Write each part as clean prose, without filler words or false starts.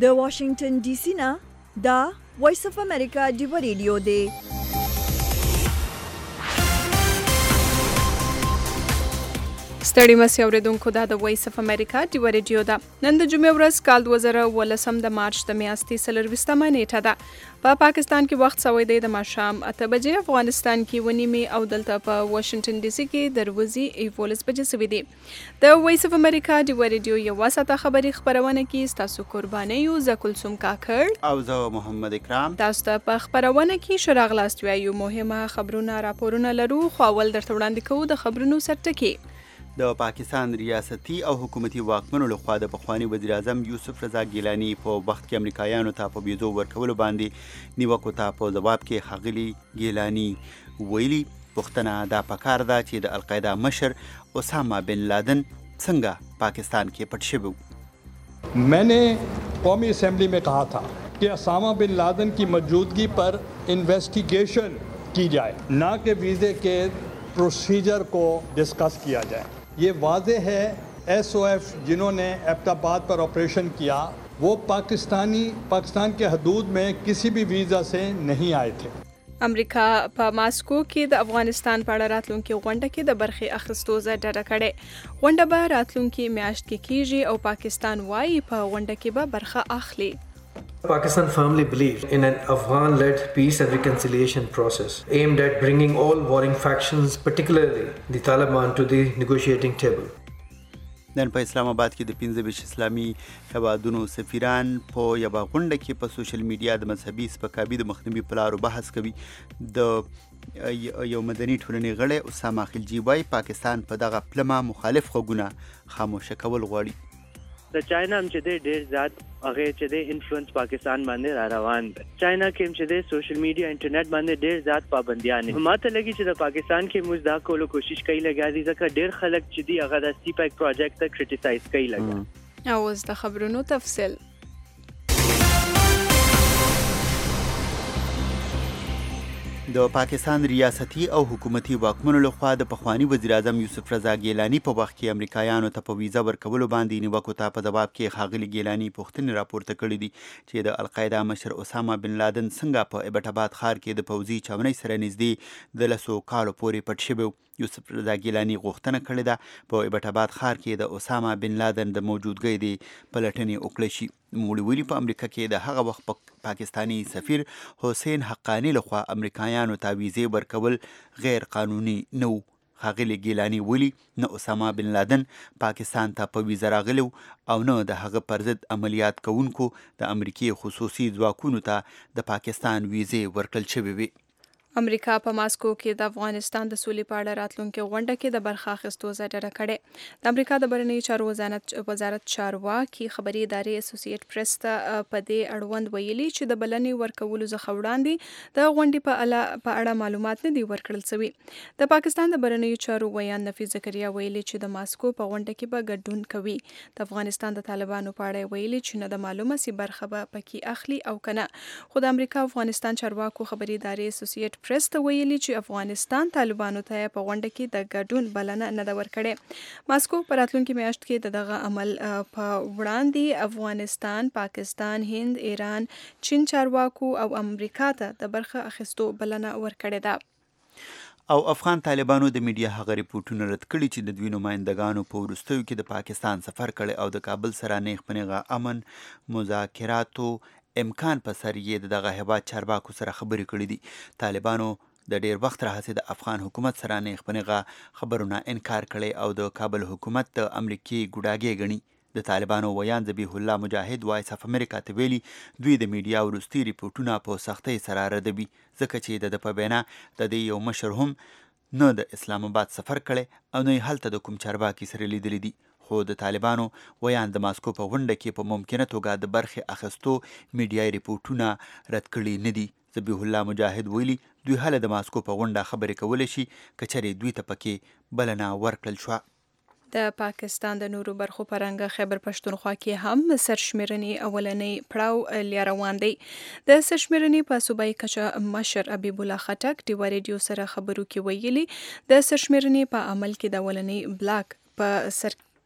د واشنگټن ډي سي نه دا وایس اف امریکا ډیو ریډیو دی. ستړي مسي اوریدونکو دا د وایس اف امریکا ډیو ریډیو ده. نن د جمعې ورځ کال 2018 د مارچ د میاشتې 24مه نیټه ده. په پاکستان کې وخت سوی دی د ماښام 8 بجې، افغانستان کې ونیمې او دلته په واشنگټن ډي سي کې دروازي 11 بجې سوي دي. د وایس اف امریکا ډیو ریډیو یو ساعته خبري خبرونه کې تاسو قرباني یو زکلثوم کاکړ او زه محمد اکرام تاسو ته په خبرونه کې شراغلاست وایو مهمه خبرونه راپورونه لرو. خو اول درته وړاندې کوو د خبرونو سرټکی. د پاکستان ریاستي او حکومتي واکمنو لخوا د پخوانی وزیر اعظم یوسف رضا ګیلانی په وخت کې امریکایانو ته په ویزو ورکولو باندې نیوکو ته په ځواب کې ښاغلي ګیلانی ویلي پوښتنه دا پکار ده چې د القاعده مشر اسامه بن لادن څنګه پاکستان کې پټ شوی. میں نے قومی اسمبلی میں کہا تھا کہ اسامہ بن لادن کی موجودگی پر انویسٹیگیشن کی جائے، نہ کہ ویزے کے پروسیجر کو ڈسکس کیا جائے. یہ واضح ہے ایس او ایف جنہوں نے ایبٹ آباد پر آپریشن کیا وہ پاکستان کے حدود میں کسی بھی ویزا سے نہیں آئے تھے. امریکا په ماسکو کې د افغانستان په اړه راتلونکي غونډه کې د برخې اخیستو ډډه کړې. غونډه به راتلونکي میاشت کې کیږي او پاکستان وايي په غونډه کې به برخه اخلي. Pakistan firmly believes in an Afghan-led peace and reconciliation process aimed at bringing all warring factions, particularly the Taliban, to the negotiating table. نن په اسلام آباد کې د 15 اسلامي هیوادونو سفیران په یوه غونډه کې په سوشل میډیا د مذهبي سپکاوي د مخنیوي په لارو بحث کوي. د یو مدني ټولنې غړی اسامه خلجي وایي پاکستان په دغه پلمه مخالف غږونه خاموشه کول غواړي. د چاینا هم چې ډېر زیات هغه چې د انفلوئنس پاکستان باندې را روان دی. چاینا کې هم چې د سوشل میډیا انټرنیټ باندې ډېر زیات پابندیان دي. ماته لګي چې د پاکستان کې موږ دا کولو کوشش کوي لګا دي ځکه ډېر خلک چې دی هغه د سی پیک پروجیکټ ته کریټیسایز کوي لګا. او اوس د خبرونو تفصیل. د پاکستان ریاستي او حکومتي واکمنو لخوا د پخوانی وزیر اعظم یوسف رضا ګیلانی په وخت کې امریکایانو ته په ویزا ورکولو باندې نیوکو ته په ځواب کې ښاغلي ګیلانی پوښتنې راپورته کړې دي چې د القاعده مشر اسامه بن لادن څنګه په ایبټ آباد ښار کې د پوځي چاونۍ سره نږدې د 10 کالو پورې پټ شوی. یوسف رضا ګیلانی غوښتنه کړې ده په ایبټ آباد ښار کې د اسامه بن لادن د موجودګۍ د پلټنې وکړل شي. نوموړي په امریکا کې د هغه وخت پاکستانی سفیر حسین حقانی لخوا امریکایانو ته ویزې ورکول غیر قانوني نه و. ښاغلي ګیلانی ویلي نه اسامه بن لادن پاکستان ته په ویزه راغلی او نه د هغه پر ضد عملیات کوونکو د امریکې خصوصي ځواکونو ته د پاکستان ویزې ورکړل شوې وي. امریکا په ماسکو کې د افغانستان د سولې په اړه راتلونکي غونډه کې د برخه اخیستو ډډه کړې. د امریکا د بهرنیو چارو وزارت چارواکي خبري ادارې اسوسییټ پریس ته په دې اړوند ویلي چې د بلنې ورکولو څخه وړاندې د غونډې په اړه معلومات نه دي ورکړل شوي. د پاکستان د بهرنیو چارو ویان نفیس زکریا ویلي چې د ماسکو په غونډه کې به ګډون کوي. د افغانستان د طالبانو په اړه ویلي چې نه د معلومه سي برخه به پکې اخلي او کنه. خو د امریکا افغانستان چارواکو خبري ادارې اسوسییټ پریس ته ویلي چې افغانستان طالبانو ته په غونډه کې د ګډون بلنه نه ده ورکړې. ماسکو په راتلونکي میاشت کې د دغه عمل په وړاندې افغانستان، پاکستان، هند، ایران، چین چارواکو او امریکا ته د برخه اخیستو بلنه ورکړې ده. او افغان طالبانو د میډیا هغه ریپورټونه رد کړي چې د دوی نمایندګانو په وروستیو کې د پاکستان سفر کړي او د کابل سره نیغ په نیغه امن مذاکراتو امکان په سر یې دغه هیواد چارواکو سره خبرې کړي دي. طالبانو د ډیر وخت راهیسې د افغان حکومت سره نیغ په نیغه خبرونه انکار کړي او د کابل حکومت د امریکې ګوډاګی ګڼي. د طالبانو ویان ذبیح الله مجاهد وایس اف امریکا ته ویلي دوی د میډیا وروستي ریپورټونه په سختۍ سره ردوي ځکه چې د په وینا د دې یو مشر هم نه د اسلام آباد سفر کړي او نه یې هلته د کوم چارواکي سره لیدلی دي. خو د طالبانو ویان د ماسکو په غونډه کې په ممکنه توګه د برخې اخیستو میډیايي ریپورټونه رد کړي نه دي. ذبیح الله مجاهد ویلي دوی هله د ماسکو په غونډه خبرې کولی شي که چېرې دوی ته پکې بلنه ورکړل شوه. د پاکستان د نورو برخو په رنګه خیبر پښتونخوا کې هم سرشمېرنې اولنۍ پړاو لیا روان دی. د سرشمېرنې په صوبایي کچه مشر حبیب الله خټک ډیو ریډیو سره خبرو کې ویلي د سرشمېرنې په عمل کې د اولنۍ بلاک په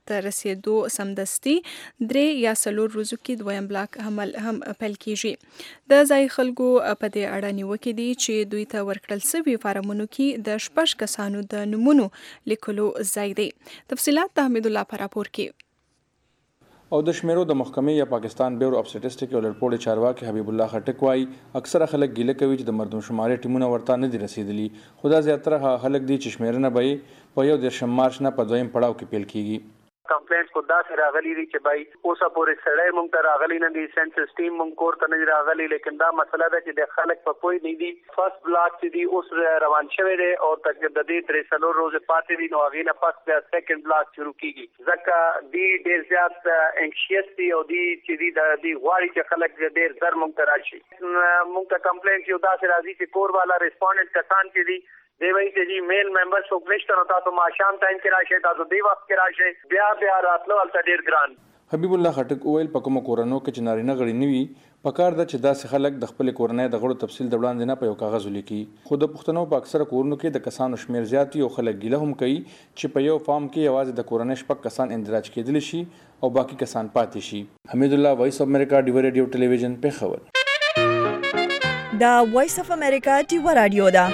ته رسیدو سمدستي 3 یا 4 ورځو کې دویم بلاک عمل هم پیل کیږي د ځای خلکو په دې اړه نیوکې دي چې دوی ته ورکړل شوي فارمونو کې د 6 کسانو د نومونو لیکلو ځای دی. تفصيلات د حمید الله پر راپور کې. او د شمیرو د محکمې یا پاکستان بیورو اف سټیټسټک او لړپوړې چارواکي حبیب الله خټک وايي اکثره خلک ګیله کوي چې د مردم شمارې ټیمونه ورته نه دي رسیدلي، خو دا زیاتره خلک دي چې شمیرنه به په 1 مارچ نه په دویم پړاو کې پیل کیږي. کمپلینټس کو دا سره راغلي دي چې بای اوسه پورې سړی مونږ ته راغلي نه دي، سنسس ټیم مونږ کور ته نه راغلي، لیکن دا مسله ده چې د خلک په پوي نه دي. فرست بلاک چې دی اوس روان شوی دی او تک د دې 3 ورځې پاتې دي، نو هغه نه پس د سیکنډ بلاک شروع کیږي. ځکه دی ډیر زیات انکشیس دي او دی چې دی د غواړي چې خلک ډیر زر مونږ ته راشي. مونږ ته کمپلینټ یو دا سره راځي چې کور والا ریسپونډنټ کسان چې دی دی وایي چې جی میل ممبر څوک نشته، نو تاسو ماښام ټایم کې راشئ، تاسو دی وخت کې راشئ، بیا راتلو هلته ډیر ګران. حبیب الله خټک وویل په کومو کورنو کې چې نارینه غړي نه وي پکار ده چې داسې خلک د خپل کورنۍ د غړو تفصیل د وړاندې نه په یو کاغذ ولیکي. خو د پښتنو په اکثره کورنو کې د کسانو شمیر زیات وي او خلک ګیله هم کوي چې په یو فارم کې یوازې د کورنۍ 6 کسان اندراج کېدلی شي او باقي کسان پاتې شي. حمید الله، وایس اف امریکا، ډیو ریډیو ټلویزیون، پیښور. دا وایس اف امریکا ډیو رادیو ده.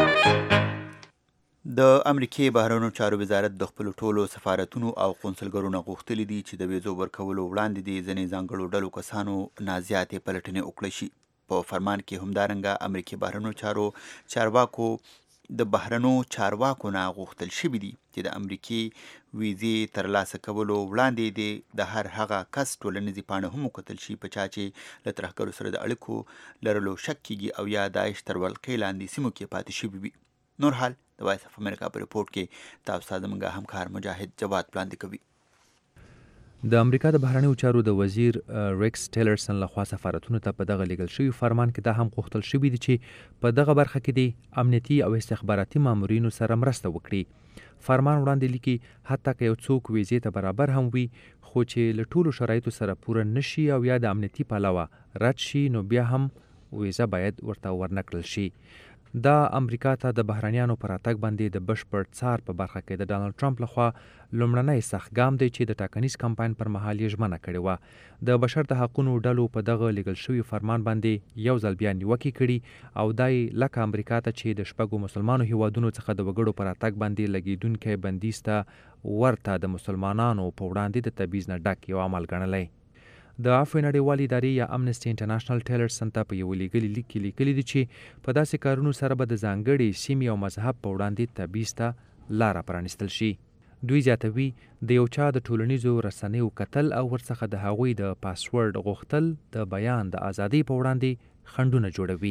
د امریکای بهرنیو چارو وزارت د خپل ټولو سفارتونو او قونسلګرونو غوښتلي دي چې د ویزو ورکولو وړاندې د ځینې ځانګړو ډلو کسانو نه زیاتې پلټنې وکړي شي. په فرمان کې همدارنګه امریکای بهرنیو چارو چارواکو د بهرنیو چارواکو نه غوښتل شوي دي چې د امریکای ویزې ترلاسه کولو وړاندې د هر هغه کس ټولنیزې پاڼې هم وکتل شي په چا چې له ترهګرو سره د اړیکو لرلو شک کیږي او یا داعش تر ولقې لاندې سیمو کې پاتې شوي وي. نور حال د وایس اف امریکا په رپورټ کې تاسو ته زموږ همکار مجاهد جواد وړاندې کوي. د امریکا د بهرنیو چارو د وزیر ریکس ټیلرسن لخوا سفارتونو ته په دغه لیږل شوي فرمان کې دا هم غوښتل شوي دي چې په دغه برخه کې د امنیتي او استخباراتي مامورینو سره مرسته وکړي. فرمان وړاندې لیکي حتی که یو څوک ویزې ته برابر هم وي خو چې له ټولو شرایطو سره پوره نشي او یا د امنیتي پلوه رد شي نو بیا هم ویزه باید ورته ورنکړل شي. دا امریکا ته د بهرنیانو پر راتګ باندې د بشپړ څار په برخه کې د ډانلډ ټرمپ لخوا لومړنی سخت ګام دی چې د ټاکنیز کمپاین پر مهال یې ژمنه کړې وه. د بشر د حقونو ډلو په دغه لیږل شوي فرمان باندې یو ځل بیا نیوکې کړي او دا یې لکه امریکا ته چې د 6 مسلمانو هیوادونو څخه د وګړو پر راتګ باندې لګیدونکی بندیز ته ورته د مسلمانانو په وړاندې د تبعیض نه ډک یو عمل ګڼلی. د عفو نړیوالې ادارې یا امنسټي انټرنیشنل ټیلرسن ته په یو لیږلي لیک کې لیکلي دي چې په داسې کارونو سره به د ځانګړې سیمې او مذهب په وړاندې تبعیض ته لاره پرانیستل شي. دوی زیاتوي د یو چا د ټولنیزو رسنیو کتل او ورڅخه د هغوی د پاسورډ غوښتل د بیان د ازادۍ په وړاندې خنډونه جوړوي.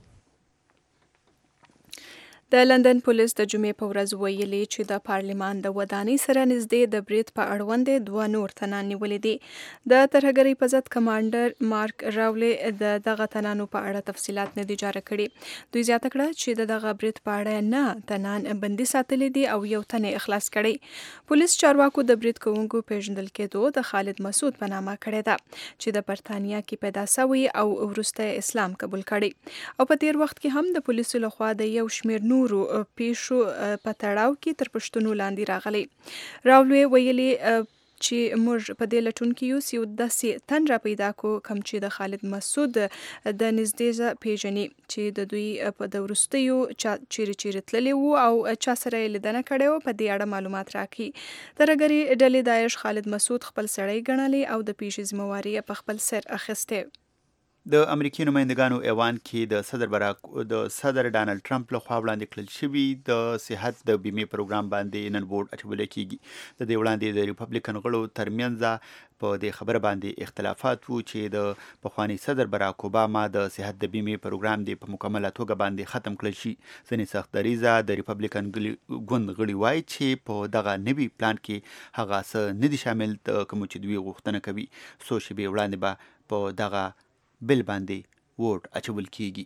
د لندن پولیس د جمعې په ورځ ویلي چې د پارلمان د ودانۍ سره نږدې د برید په اړوند 2 نور تنان نیولي دي. د ترهګرۍ په ضد کمانډر مارک راولي د دغه تنانو په اړه تفصيلات نه دي جاره کړي. دوی زیاته کړه چې د دغه برید په اړه نه تنان بندي ساتلي دي او یو تن اخلاص کړي. پولیس چارواکو د برید کوونکو پیژندل کېدو د خالد مسعود په نامه کړی ده چې د برتانیا کې پیدا شوی او وروسته اسلام قبول کړي او په تیر وخت کې هم د پولیسو لخوا د یو شمیر نورو پیښو په تړاو کې تر پښتنو لاندې راغلي. راولوی ویلي چې موږ په دې لټون کې یو سیو داسې تن را پیدا کو کم چې د خالد مسعود د نږدې پیژني چې د دوی په د وروستیو چیرې تللی وو او چا سره یې لیدنه کړې وه په دې اړه معلومات راکړي. ترهګرۍ ډلې داعش خالد مسعود خپل سړی ګڼلی او د پیښې ذمهواري یې په خپل سر اخیستې. د امریکایي نمایندګانو ایوان کې د صدر ډانلډ ټرمپ لخوا وړاندې کړل شوي د صحت د بیمې پروګرام باندې نن بورډ اچولی کیږي. د دې وړاندې د ریپبلیکن غړو ترمنځ په دې خبره باندې اختلافات وو چې د پخوانی صدر براک اوباما د صحت د بیمې پروګرام دی په مکمله توګه باندې ختم کړل شي. ځینې سخت دریځه د ریپبلیکن ګوند غړي وایي چې په دغه نوي پلان کې هغه څه نه دي شامل کوم چې دوی غوښتنه کوي. څو شېبې وړاندې به په دغه بل باندې ووټ اچول کیږي.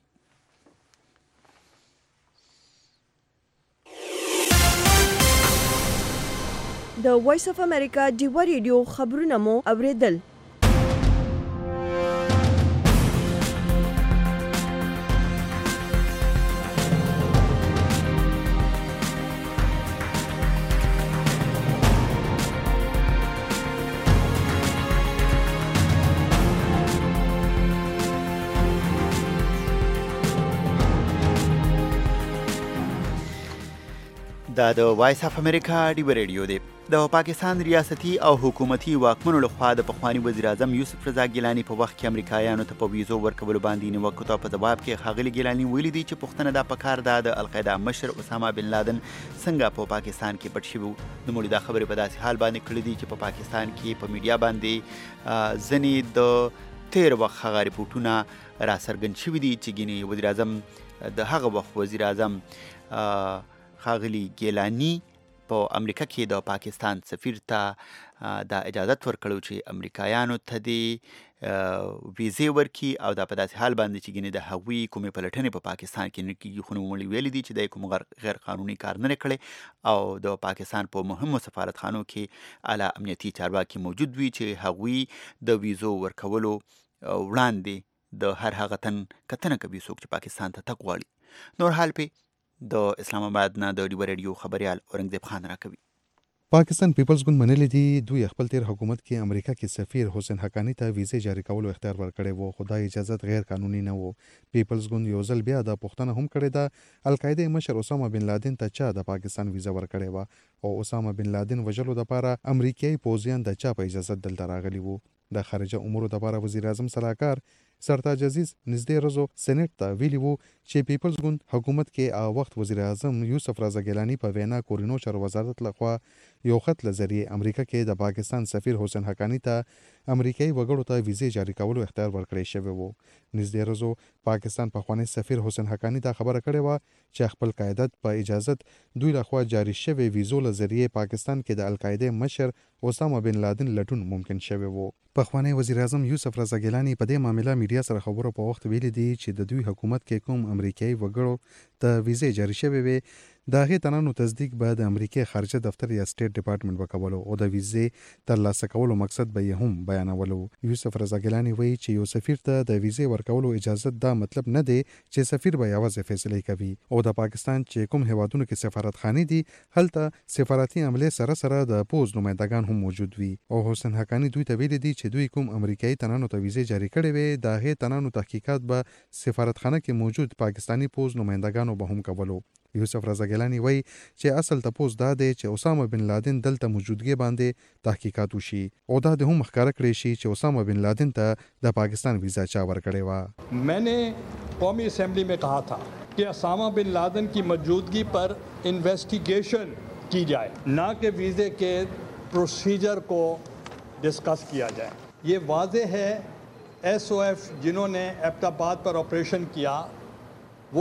د وایس اف امریکا ډیو ریډیو خبرونه مو اوریدل. دا د وایس اف امریکا ډیو ریډیو دی. د پاکستان ریاستي او حکومتي واکمنو لخوا د پخوانی وزیر اعظم یوسف رضا ګیلاني په وخت کې امریکایانو ته په ویزو ورکولو باندې نیوکو ته په ځواب کې ښاغلي ګیلاني ویلي دي چې پوښتنه دا پکار ده د القاعده مشر اسامه بن لادن څنګه په پاکستان کې پټ شوی و. نوموړي دا خبرې په داسې حال باندې کړې دي چې په پاکستان کې په میډیا باندې ځینې د تیر وخت هغه ریپورټونه راڅرګند شوي دي چې ګینې وزیر اعظم د هغه وخت وزیر اعظم ښاغلي ګیلاني په امریکا کې د پاکستان سفیر ته دا اجازت ورکړو چې امریکایانو ته دې ویزې ورکړي او دا په داسې حال باندې چې ګینې د هغوی کومې پلټنې په پاکستان کې نه کېږي. خو نوموړي ویلي دي چې د کوم غیر قانوني کار نه دی کړی او د پاکستان په مهمو سفارتخانو کې اعلی امنیتي چارواکي موجود وي چې هغوی د ویزو ورکولو وړاندې د هر هغه تن کتنه کوي څوک چې پاکستان ته تګ غواړي. نور حال پې د اسلام آباد نه د ډیو ریډیو خبریال اورنګزیب خان راکوي. پاکستان پیپلز ګوند منلي دي دوی خپل تیر حکومت کې امریکا کې سفیر حسین حقانی ته ویزې جاری کولو اختیار ورکړی و، خو دا اجازت غیر قانوني نه و. پیپلز ګوند یو ځل بیا دا پوښتنه هم کړې ده القاعده مشر اسامه بن لادن ته چا د پاکستان ویزه ورکړې وه او اسامه بن لادن وژلو دپاره امریکایي پوځیان د چا په اجازت دلته راغلي وو. د خارجه امورو دپاره وزیر اعظم صلاحکار سرتاج عزیز نږدې ورځو سېنیټ ته ویلي وو چې پیپلز ګوند حکومت کې وخت وزیر اعظم یوسف رضا ګیلاني په وینا کورینو چارو وزارت لخوا یو خط له ذریعې امریکا کې د پاکستان سفیر حسین حقانی ته امریکایي وګړو ته ویزې جاری کولو اختیار ورکړی شوی و. نږدې ورځو پاکستان پخوانی سفیر حسین حقانی ته خبره کړې وه چې خپل قاعدت په اجازت دوی لخوا جاری شوی ویزو له ذریعې پاکستان کې د القاعده مشر اسامه بن لادن لټون ممکن شوی و. پخوانی وزیر اعظم یوسف رضا ګیلاني په دې معاملې میډیا سره خبرو په وخت ویلي دي چې د دوی حکومت کې کوم امریکایي وګړو ته ویزې جاری شوی وي د هغې تنانو تصدیق به د امریکې خارجه دفتر یا سټیټ ډپارټمنټ به کولو او د ویزې ترلاسه کولو مقصد به یې هم بیانولو. یوسف رضا ګیلاني وایي چې یو سفیر ته د ویزې ورکولو اجازت دا مطلب نه دی چې سفیر به یوازې فیصلې کوي او د پاکستان چې کوم هیوادونو کې سفارتخانې دي هلته سفارتي عملې سره سره د پوز نمایندګان هم موجود وي او حسین حقانی دوی ته ویلي دي چې دوی کوم امریکایي تنانو ته ویزې جاری کړې وي د هغې تنانو تحقیقات به سفارتخانه کې موجود پاکستانی پوز نمایندګانو به هم کولو. یوسف رضا ګیلاني وایي چې اصل تپوس دا دی چې اسامه بن لادن دلته موجودګي باندې تحقیقات وشي او دا د هم ښکاره کړی شي چې اسامه بن لادن ته د پاکستان ویزا چا ورکړې وه. मैंने कौमी असम्बली में कहा था कि Usama bin Laden की मौजूदगी पर इन्वेस्टिगेशन की जाए, ना कि वीज़े के प्रोसीजर को डिस्कस किया जाए. ये वाज़ेह है SOF जिन्होंने एबटाबाद पर ऑपरेशन किया वो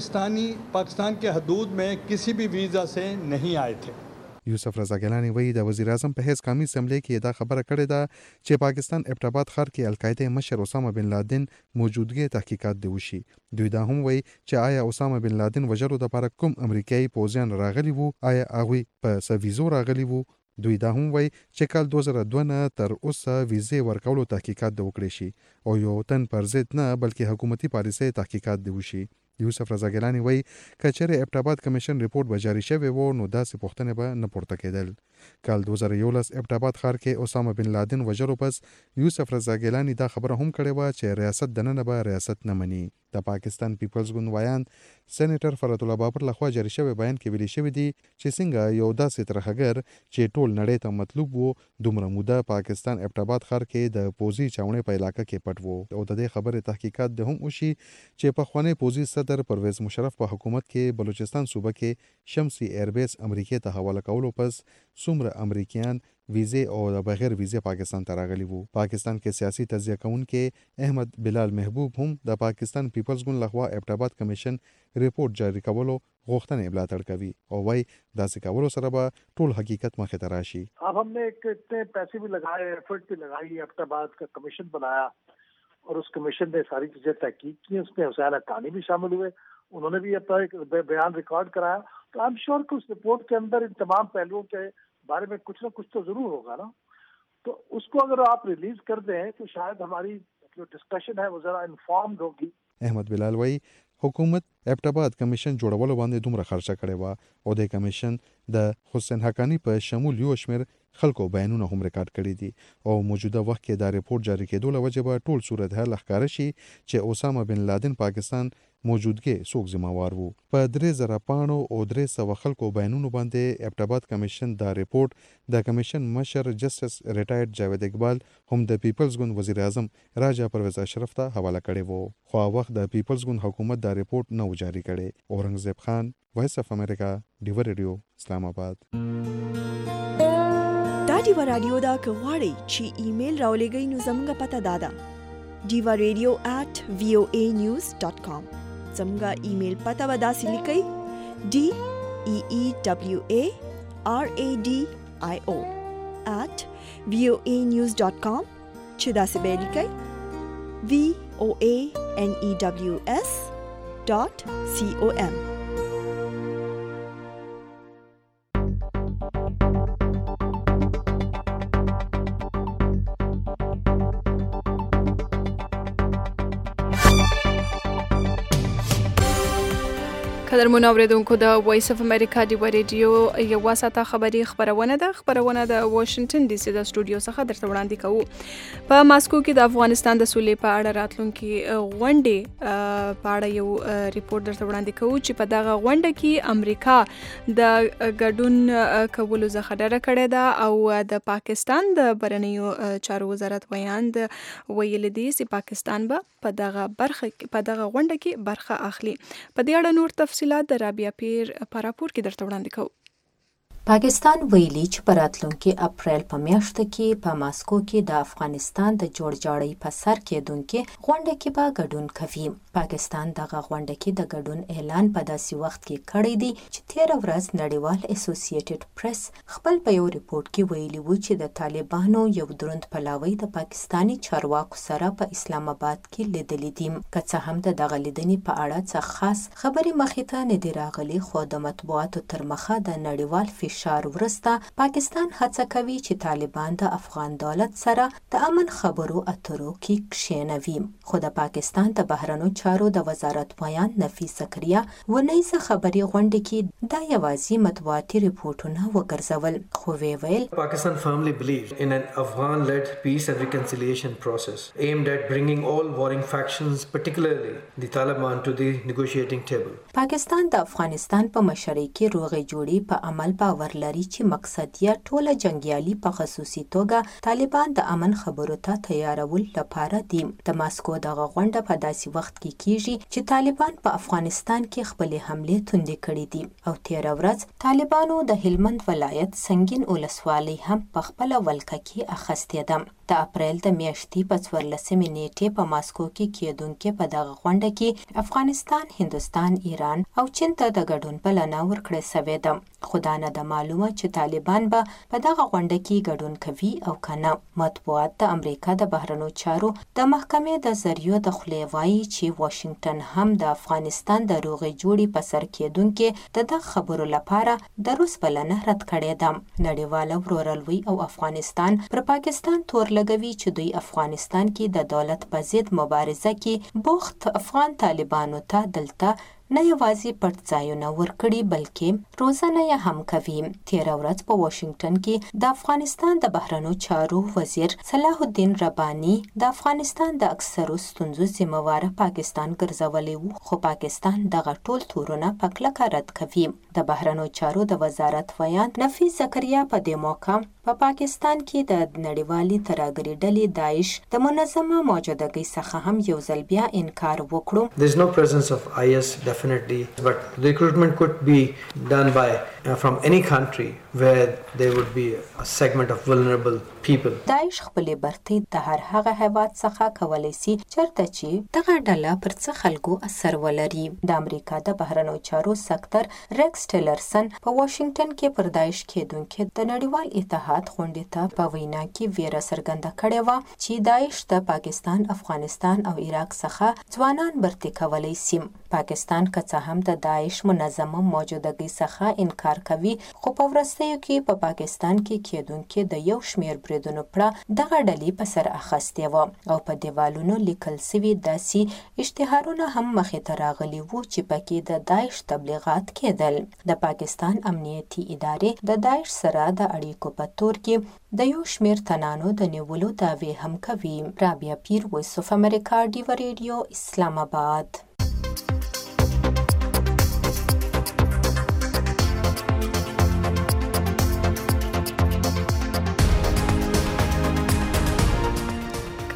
पाकिस्तान के हदूद में किसी भी वीज़ा से नहीं आए थे. یوسف رضا ګیلاني وایي د وزیر اعظم په حیث قومي اسمبلی کې دا خبره کړې ده چې پاکستان ابټاباد ښار کې القاعده مشر اسامه بن لادن موجودګي تحقیقات دی وشي. دوی دا هم وایي چې آیا اسامه بن لادن وژلو دپاره کوم امریکایي پوځیان راغلي وو، آیا هغوی په څه ویزو راغلي وو. دوی دا هم وایي چې کال 2002 نه تر اوسه ویزې ورکولو تحقیقات د وکړي شي او یو تن پر ضد نه بلکې حکومتي پالیسۍ تحقیقات دی وشي. یوسف رضا ګیلاني وایي که چېرې ابټاباد کمیشن ریپورټ به جاري شوی و نو داسې پوښتنې به نه پورته کېدل. کال 2011 ابټاباد ښار کې اسامه بن لادن وژلو پس یوسف رضا ګیلاني دا خبره هم کړې وه چې ریاست دننه به ریاست نه مني. د پاکستان پیپلز ګوند ویان سېنیټر فرات الله بابر لخوا جاري شوی بیان کې ویلي شوي دي چې څنګه یو داسې ترهګر چې ټول نړۍ ته مطلوب وو دومره موده پاکستان ابټاباد ښار کې د پوځي چاونۍ په علاقه کې پټ وو او د دې خبرې تحقیقات د هم وشي چې پخوانی پوځي صدر پرویز مشرف په حکومت کې بلوچستان صوبه کې شمسي ایربیس امریکې ته حواله کولو پس څومره امریکایان ویزې او د بغیر ویزې پاکستان ته راغلي وو. پاکستان کې سیاسي تجزیه کوونکي احمد بلال محبوب هم د پاکستان پیپلز ګوند لخوا ابټاباد کمیشن ریپورټ جاری کولو غوښتنې ملاتړ کوي او وايي داسې کولو سره به ټول حقیقت مخې ته راشي. अब हमने इतने पैसे भी लगाए, एफर्ट भी लगाई, एबटाबाद का कमीशन बनाया और उस कमीशन ने सारी चीजें तहकीक की. उसमें हुसैन हक्कानी भी शामिल हुए, उन्होंने भी अपना एक बयान रिकॉर्ड कराया. तो आई एम श्योर कि उस रिपोर्ट के अंदर इन तमाम पहलुओं के बारे में कुछ ना कुछ तो जरूर होगा ना. तो उसको अगर आप रिलीज कर दें तो शायद हमारी जो डिस्कशन है वो जरा इन्फॉर्म्ड होगी. احمد بلال وایي حکومت ابټاباد کمیشن جوړولو باندې دومره خرچه کړې وه او د کمیشن د حسین حقانی په شمول یو شمېر خلکو بیانونه هم ریکارډ کړي دي او موجوده وخت کې دا ریپورت جاری کېدو له وجې به ټول صورتحال ښکاره شي چې اسامه بن لادن پاکستان موجودګي څوک ذمہوار وو. په 3000 پاڼو او 300 خلکو بیانونو باندې ابټاباد کمیشن دا ریپورت د کمیشن مشر جسټس ریټایرډ جاوید اقبال هم د پیپلز ګوند وزیر اعظم راجا پرویز اشرف ته حواله کړی وو. خو وخت د پیپلز ګوند حکومت دا ریپورت نو جاری کړي. اورنګزیب خان، وایس اف امریکا، ډیو ریډیو، اسلام آباد. دا ډیو رادیو دا کغواړي چې ایمیل راولېږئ نو زموږ پته دادا diva.radio@voanews.com. زموږ ایمیل پته ودا سلیکئ DEEWARADIO@voanews.com چې دا څه به لیکئ voanews.com. قدر منوریدونکو د وایس اف امریکا دی ریډیو یو واسطه خبری خبرونه د واشنگټن ډي سي د سټوډیو څخه درته وړاندې کوو. په ماسکو کې د افغانستان د سولې په اړه راتلونکي غونډې په اړه یو ریپورت درته وړاندې کوو چې په دغه غونډه کې امریکا د ګډون کولو څخه ډډه کړې ده او د پاکستان د بهرنیو چارو وزارت ویاند ویل دي چې پاکستان به په دغه غونډه کې برخه اخلي. په دې اړه نور تفصیلات د رابعه پیر په راپور کې درته وړاندې کوو. پاکستان ویلي چې په راتلونکي اپریل په میاشت کې په ماسکو کې د افغانستان د جوړجاړي په سر کېدونکو غونډه کې به ګډون کوي. پاکستان دغه غونډه کې د ګډون اعلان په داسې وخت کې کړی دی چې 13 ورځ نړیوال اسوسییټډ پریس خپل په یو ریپورت کې ویلي و چې د طالبانو یو دروند پلاوی د پاکستاني چارواکو سره په اسلام آباد کې لیدلې دي. که څه هم دغه لیدنې په اړه څه خاص خبرې مخې ته نه دی راغلي، خو د مطبوعاتو تر مخه د نړیوال فشار ورسته پاکستان هڅه کوي چې طالبان د افغان دولت سره د امن خبرو اترو کې کښېنوي. خو د پاکستان د بهرنیو چارو د وزارت ویاند نفیس زکریا ونیزه خبري غونډه کې دا یوازې مطبوعاتي ریپورتونه وګرځول، خو ویل Pakistan firmly believes in an Afghan-led peace and reconciliation process aimed at bringing all warring factions, particularly the Taliban, to the negotiating table. پاکستان د افغانستان په مشرۍ کې روغې جوړې په عمل باور لري چې مقصد یې ټوله جنگیالي په خصوصي توګه طالبان د امن خبرو ته تیارول لپاره دي. د ماسکو دغه غونډه په داسې وخت کې کیږي چې طالبان په افغانستان کې خپل حمله توندې کړې دي او 13 ورځ طالبانو د هلمند ولایت سنگین ولسوالۍ هم په خپل ولکه کې اخیستې ده. د اپریل د میاشتې په 14 نیټې په ماسکو کې کېدونکې په دغه غونډه کې افغانستان، هندوستان، ایران او چین ته د ګډون بلنه ورکړې شوې ده. خو دا نه ده معلومه چې طالبان به په دغه غونډه کې ګډون کوي او کنه. مطبوعات د امریکا د بهرنیو چارو د محکمې د ذریعو د خولې وایي چې واشنگټن هم د افغانستان د روغې جوړې په سر کېدونکې د خبرو لپاره د روس بلنه رد کړې ده. نړیواله ورورولي او افغانستان پر پاکستان تور لګوي چې دوی افغانستان کې د دولت په ضد مبارزه کې بوخت افغان طالبانو ته دلته نه یوازې پټ ځایونه ورکړي بلکې روزنه یې هم کوي. 13 ورځ په واشنگټن کې د افغانستان د بهرنیو چارو وزیر صلاح الدین رباني د افغانستان د اکثرو ستونزو ذمہوار پاکستان ګرځولې وو، خو پاکستان دغه ټول تورونه په کلکه رد کوي. د بهرنیو چارو د وزارت ویاند نفیس زکریا په دې موقع په پاکستان کې د نړیوالې ترهګرۍ ډلې داعش د منظمه موجودګۍ څخه هم یو ځل بیا انکار وکړو. There is no presence of IS definitely, but the recruitment could be done by from any country where there would be a segment of vulnerable people. داعش خپل برتۍ د هر هغه هیواد څخه کولای شي چرته چې دغه ډله پر څه خلکو اثر ولري. د امریکا د بهرنیو چارو سکتر ریکس ټیلرسن په واشنگټن کې پر داعش کېدونکې د نړیوال اتحاد غونډې ته په وینا کې ویره څرګنده کړې وه چې داعش د پاکستان، افغانستان او عراق څخه ځوانان برتۍ کولی شي. پاکستان که څه هم د داعش منظمه موجودګۍ څخه انکار کوي، خو په وروستیو کې په پاکستان کې کېدونکې د یو شمېر بریدونو پړه دغه ډلې په سر اخیستې وه او په دیوالونو لیکل سوي داسې اشتهارونه هم مخې ته راغلي وو چې پکې د داعش تبلیغات کېدل. د پاکستان امنیتي ادارې د داعش سره د اړیکو په تور کې د یو شمېر تنانو د نیولو دعوې هم کوي. رابعه پیر، وایس اف امریکا، ډیو ریډیو، اسلام آباد.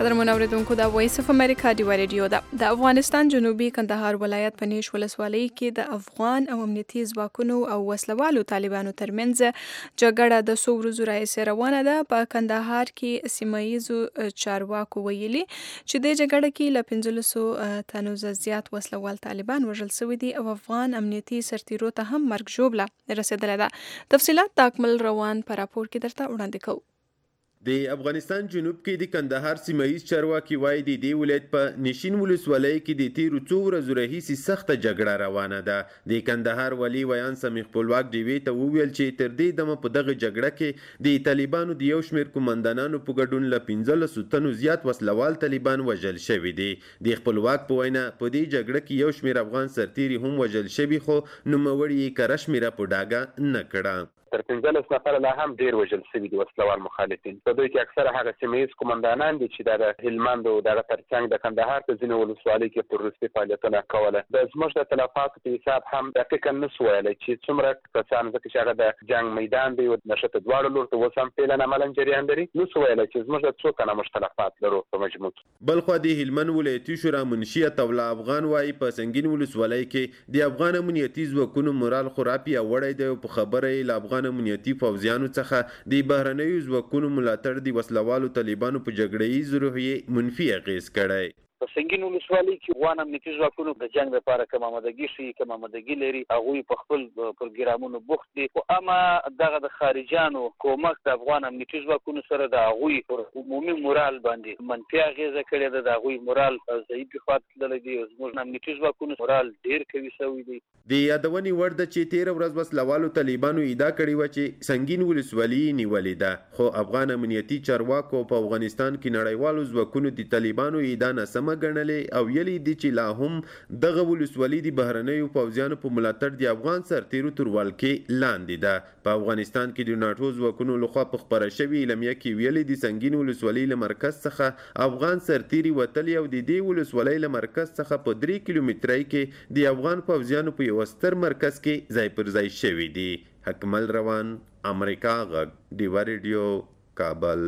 قدرمن اوریدونکو دا وایس اف امریکا دی ریډیو دا د افغانستان جنوبي کندهار ولایت په نیش ولسوالۍ کې د افغان او امنیتي ځواکونو او وسلوالو طالبانو ترمنځ جګړه د څو ورځو راهیسې روانه ده. په کندهار کې سیمایي چارواکو ویلي چې د جګړه کې له 1500 تنو زیات وسلوال طالبان وژل شوي دي او افغان امنیتي سرتیرو ته هم مرګ ژوبله رسیدلې ده. تفصیلات د اکمل روان په راپور کې درته وړاندې کوو. د افغانستان جنوب کې د کندهار سیمایي چارواکي وایي د دې ولایت په نشین ولسوالۍ کې د تیرو څو ورځو راهیسې سخته جګړه روانه ده. د کندهار والي ویان سمیع خپلواک ډیوي ته وویل چې تر دې دمه په دغه جګړه کې د طالبانو د یو شمېر قومندانانو په ګډون له 1500 تنو زیات وسلوال طالبان وژل شوي دي. د خپلواک په وینا په دې جګړه کې یو شمېر افغان سرتیري هم وژل شوي خو نوموړي یې کره شمېره په ډاګه نه کړه. تر 15 نفر لا هم ډیر وژل شوي دي وسلوال مخالفین. په دوی کې اکثره هغه سیمه‌ییز قومندانان دي چې د هلمند او دغه ترڅنګ د کندهار په ځینو ولسوالۍ کې تروریستي فعالیتونه کوله. د زموږ د تلفاتو په حساب هم دقیقا نسو ویلی چې څومره کسان ځکه چې هغه د جنګ میدان دی او نښته دواړو لور ته اوس هم فعلا عملا جریان لري، نسو ویلی چې زموږ د څو تنه موږ تلفات لرو په مجموع کې. بلخوا د هلمند ولایتي شورا منشي طوله افغان وایي په سنگین ولسوالۍ کې د افغان امنیتي ځواکونو مورال خورا پیاوړی دی او په خبره یې له افغان امنیتي پوځیانو څخه د بهرنیو ځواکونو ملاتړ د وسلوالو طالبانو په جګړه ییز روحیې منفي اغېز کړی. په سنگین ولسوالۍ کې افغان امنیتي ځواکونو د جنګ لپاره کوم آمادګي ښیي، کوم آمادګي لري، هغوی په خپل پروګرامونو بوخت دي. خو اما دغه د خارجیانو کومک د افغان امنیتي ځواکونو سره د هغوی پر عمومي مورال باندې منفي اغېزه کړې ده. د هغوی مورال ضعیف پاتې تللی دی. زموږ امنیتي ځواکونو مورال ډېر قوي شوی دی. د یادونې وړ ده چې تېره ورځ وسلوالو طالبانو ادعا کړې وه چې سنگین ولسوالي یې نیولې ده، خو افغان امنیتي چارواکو په افغانستان کې نړیوالو ځواکونو د طالبانو ادعا ناسمه ګڼلې او ویلي دي چې لا هم دغه ولسوالي د بهرنیو پوځیانو په ملاتړ د افغان سرتیرو تر ولکې لاندې ده. په افغانستان کې د ناټو ځواکونو لخوا په خپره شوې اعلامیه کې ویلي د سنگین ولسوالۍ له مرکز څخه افغان سرتیري وتلي او د دې ولسوالۍ له مرکز څخه په 3 کیلومترۍ کې د افغان پوځیانو په یو ستر مرکز کې ځای پر ځای شوي دي. حکمل روان، امریکا غږ، ډیوا ریډیو، کابل.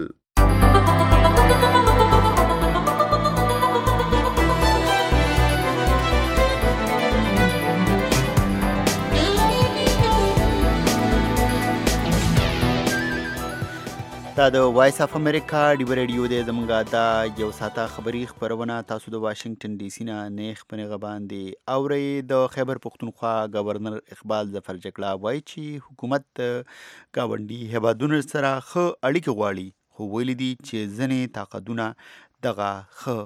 دا د وایس اف امریکا ډیوا ریډیو دی. زمونږ دا یو ساعته خبري خپرونه تاسو د واشنگټن ډي سي نه نیغ په نیغه باندې اورئ. د خیبر پښتونخوا گورنر اقبال ظفر جګړه وایي چې حکومت ګاونډي هیوادونو سره ښه اړیکې غواړي، خو ویلي دي چې ځینې طاقتونه دغه ښه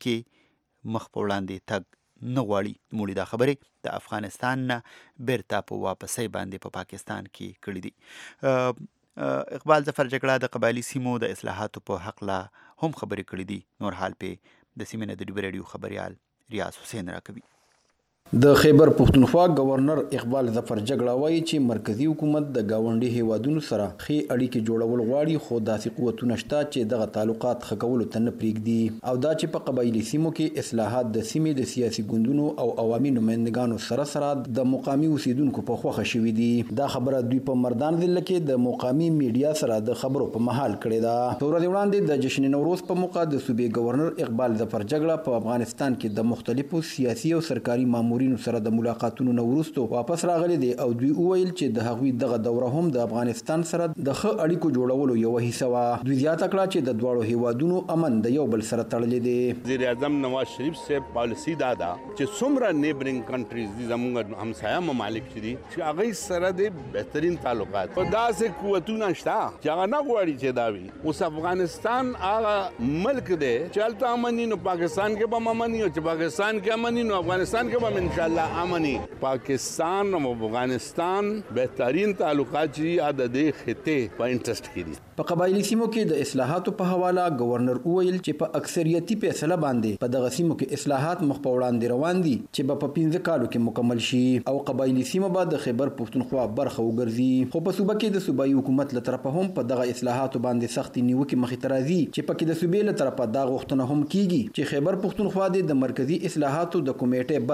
اړیکې مخ په وړاندې تګ نه غواړي. موږ دا خبرې د افغانستان نه بیرته په واپسۍ باندې په پاکستان کې کړي دي. اقبال ظفر جګړه د قبایلي سیمو د اصلاحاتو په حق لا هم خبرې کړي دي. نور حال په د سیمې نه د ډیوا ریډیو خبريال ریاض حسین راکوي. د خیبر پښتونخوا گورنر اقبال ظفر جګړه وایي چې مرکزی حکومت د گاونډي هیوادونو سره ښې اړیکې جوړول غواړي، خو داسې قوتونه شته چې دغه تعلقات ښه کولو ته نه پرېږدي او دا چې په قبایلي سیمو کې اصلاحات د سیمې د سیاسي ګوندونو او عوامي نمایندګانو سره سره د مقامي اوسیدونکو په خوښه شوي دي. دا خبره دوی په مردان ضلع کې د مقامي میډیا سره د خبرو په مهال کړې ده. څو ورځې وړاندې د جشن نوروز په موقع د صوبې گورنر اقبال ظفر جګړه په افغانستان کې د مختلفو سیاسي او سرکاري مامورینو سره د ملاقاتونو نه وروسته واپس راغلي دي او دوی وویل چې د هغوی دغه دوره هم د افغانستان سره د ښه اړیکو جوړولو یوه حصه وه. دوی زیاته کړه چې د دواړو هیوادونو امن د یو بل سره تړلی دی. وزیر اعظم نواز شریف صاحب پالیسی دا ده چې څومره نیبرینګ کنټریز دي زموږ همسایه ممالک چې دي چې هغوی سره د بهترین تعلقات په داسې قوتونه شته چې هغه نه غواړي چې دا وي. اوس افغانستان هغه ملک دی چې هلته امني نو پاکستان کې به هم امني او چې پاکستان کې امني نو افغانستان کې به هم انشاءالله امني. پاکستان او افغانستان بهترین تعلقات چې د دې خطې په انټرست کې دي. په قبایلی سیمو کې د اصلاحاتو په حواله گورنر وویل چې په اکثریتي فیصله باندې په دغه سیمو کې اصلاحات مخ په وړاندې روان دي چې په 15 کالو کې مکمل شي او قبایلی سیمه به د خیبر پښتونخوا برخه وګرځي. خو په صوبه کې د صوبایي حکومت له طرفه هم په دغه اصلاحاتو باندې سختي نیوکې مخې ته راځي چې پکې د صوبې له طرفه دا غوښتنه هم کیږي چې خیبر پښتونخوا د مرکزی اصلاحاتو د کمیټې برخه وګرځي.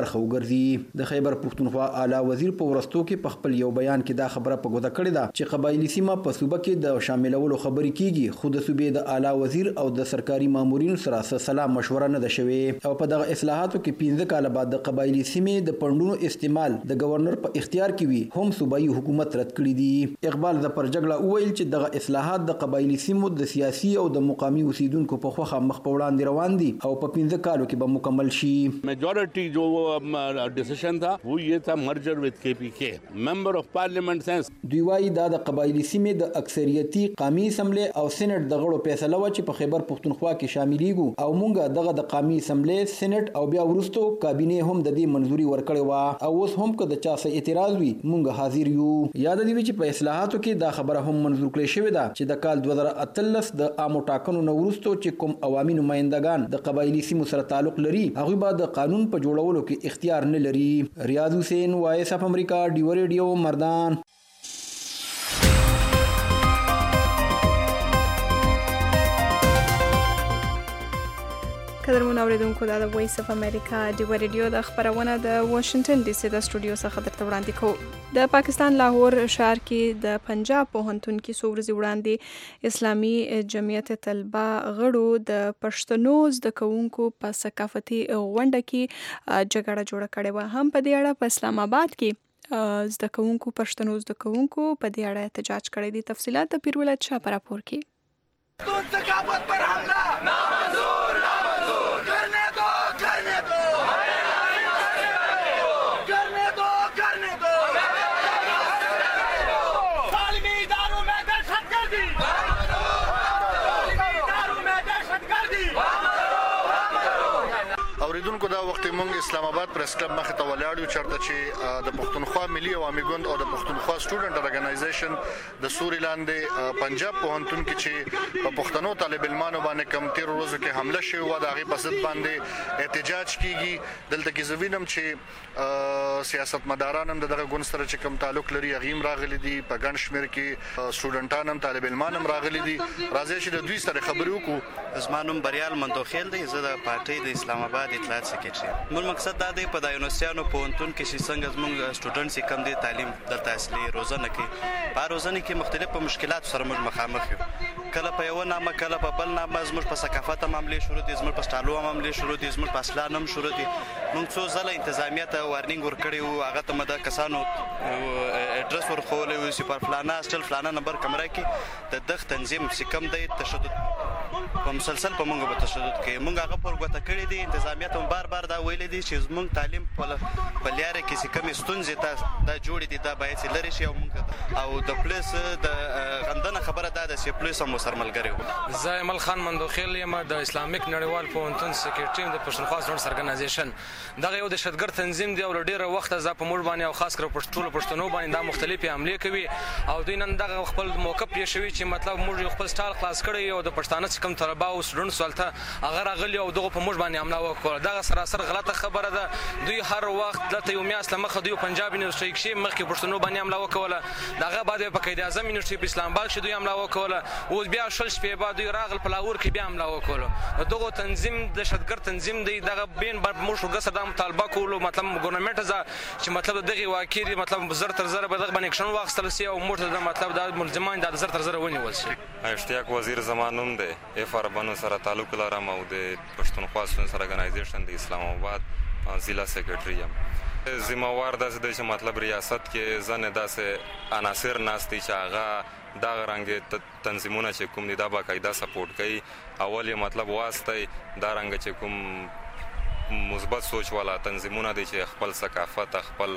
ګرځي. د خیبر پښتونخوا اعلی وزیر په ورستو کې په خپل یو بیان کې دا خبره په ګوته کړې ده چې قبایلی سیمه په صوبه کې د شاملولو خبرې کیږي، خو د صوبې د اعلی وزیر او د سرکاري مامورینو سره سلا مشوره نه ده شوې. او په دغه اصلاحاتو کې 15 کاله بعد د قبایلی سیمې د پندونو استعمال د گورنر په اختیار کې وي هم صوبایي حکومت رد کړی دی. اقبال ظفرجګړه وویل چې دغه اصلاحات د قبایلی سیمو د سیاسي او د مقامي اوسیدونکو په خوخه مخ په وړاندې روان دي او په 15 کالو کې به مکمل شي. Majority जो decision था वो ये था merger with K P K member of parliament sense. دوی وايي دا د قبایلی سیمې د اکثریتي قومي اسمبلی او سېنات د غړو فیصله و چې په خیبر پښتونخوا کې شاملېږو او مونږ دغه د قومي اسمبلی سېنات او بیا ورستو کابینه هم د دې منځوري ورکړې و او اوس هم که د چا څه اعتراض وي مونږ حاضر یو. یاد دی چې په اصلاحاتو کې دا خبره هم منظور کړې شوې ده چې د کال 2013 د عامو ټاکنو نه وروسته چې کوم عوامي نمائندگان د قبایلی سیمو سره تعلق لري هغوی به د قانون په جوړولو کې اختیار نه لري. ریاض حسین، وایس اف امریکا، ډیو ریډیو، مردان. قدرمن اوریدونکو دا د وایس اف امریکا ډیو ریډیو د خبرونه د واشنگټن ډي سي د سټوډیو څخه درته وړاندې کوو. د پاکستان لاهور ښار کې د پنجاب پوهنتون کې څو ورځې وړاندې اسلامي جمعیت طلبه غړو د پښتنو زده کوونکو په ثقافتي غونډه کې جګړه جوړه کړې وه. هم په دې اړه په اسلام آباد کې زده کوونکو پښتنو زده کوونکو په دې اړه احتجاج کړی دی. تفصیلات د پیرولت شاه په راپور کې. اوریدونکو دا وخت مونږ اسلام آباد پریس کلب مخ ته ولاړو چرته چې د پښتونخوا ملي عوامي ګوند او د پښتونخوا سټوډنټ ارګنایزیشن د سوري لاندې پنجاب پوهنتون کې چې په پښتنو طالب علمانو باندې کم 13 ورځو کې حمله شوې و د هغې په ضد باندې احتجاج کیږي. دلته کې زه وینم چې سیاستمداران هم دغه ګوند سره چې کوم تعلق لري هغې هم راغلي دي، په ګڼ شمېر کې سټوډنټان هم طالب علمان هم راغلي دي. راځئ چې د دوی سره خبرې وکړو. زما نوم بریال مندوخیل دی، زه د پارټۍ د اسلام آباد اطلاعات سکرټري. مول مقصد دا دی په د یونیورسيانو پوهنتون کې چې څنګه زموږ سټوډنټس کم دي تعلیم دلته اصلي روزنه کوي، په روزنه کې مختلف مشکلات سره موږ مخامخ یو. کله په یو نامه کله په بل نامه زموږ په ثقافت معاملې شروع دي، زموږ په سټالو معاملې شروع دي، زموږ په اسلام هم شروع دي. موږ څو ځله انتظامیه ته وارنینګ ورکړی وو، هغه ته مده کسانو اډرس ورخولی وو چې پر فلانا هاسټل فلانا نمبر کمره کې د دغه تنظیم چې کوم دی تشدد په مسلسل په موږ به تشدد کوي. موږ هغه پر ګوته کړی دي، انتظامیه ته بار بار دا ویلي دي چې زموږ تعلیم په لیاره کې چې کومې ستونزې دا جوړې دي دا باید چې لرې شي او د پولیس د غندنه خبره دا ده چې پولیس هم ورسره ملګری وو. زه ایمل خان مندوخیل یم، د اسلامیک نړیوال پوهنتون سکرټري د پښتونخوا سټوډنټس ارګنایزیشن. دغه یو دهشتګرد تنظیم دی او له ډېره وخته زه په موږ باندې او خاص کر ټولو پښتنو باندې دا مختلفې حملې کوي او دوی نن دغه خپل موقع پرې شوي چې مطلب موږ خپل سټال خلاص کړی او د پښتانه چې کوم طلبه او سټوډنټس هلته هغه راغلي او دغه په موږ باندې حمله وکړه. دغه سراسر غلطه خبره ده. دوی هر وخت دلته یو میاشت له مخه دوی پنجاب یونیورسټۍ کښې مخکې پښتنو باندې حمله وکوله، د هغه بعد په قید اعظم یونیورسټۍ په اسلام آباد کښې دوی حمله وکوله، اوس بیا شل شپې بعد دوی راغل په لاهور کې بیا حمله وکوله. د دغو تنظیم دهشتګرد تنظیم دی، دغه بین موږ شوګه سره دا مطالبه کولو مطلب ګورنمنټ چې مطلب دغې واقعې مطلب زر تر زره به دغه باندې اکشن واخیستل سي او موږ ته مطلب دا ملزمان دا زر تر زره ونیول سي. اشتیاق وزیر زما نوم دی، اف اربنو سره تعلق لرم او د پښتونخوا سټوډنټس ارګنایزیشن د اسلام آباد ضلع سکرټري یم. ذمہوار داسې دی چې مطلب ریاست کې ځنې داسې عناصر ناست دي چې هغه دغه رنګې تنظیمونه چې کوم دي دا باقاعده سپورټ کوي. اول یې مطلب واسطی دا رنګه چې کوم مثبت سوچ والا تنظیمونه دي چې خپل ثقافت خپل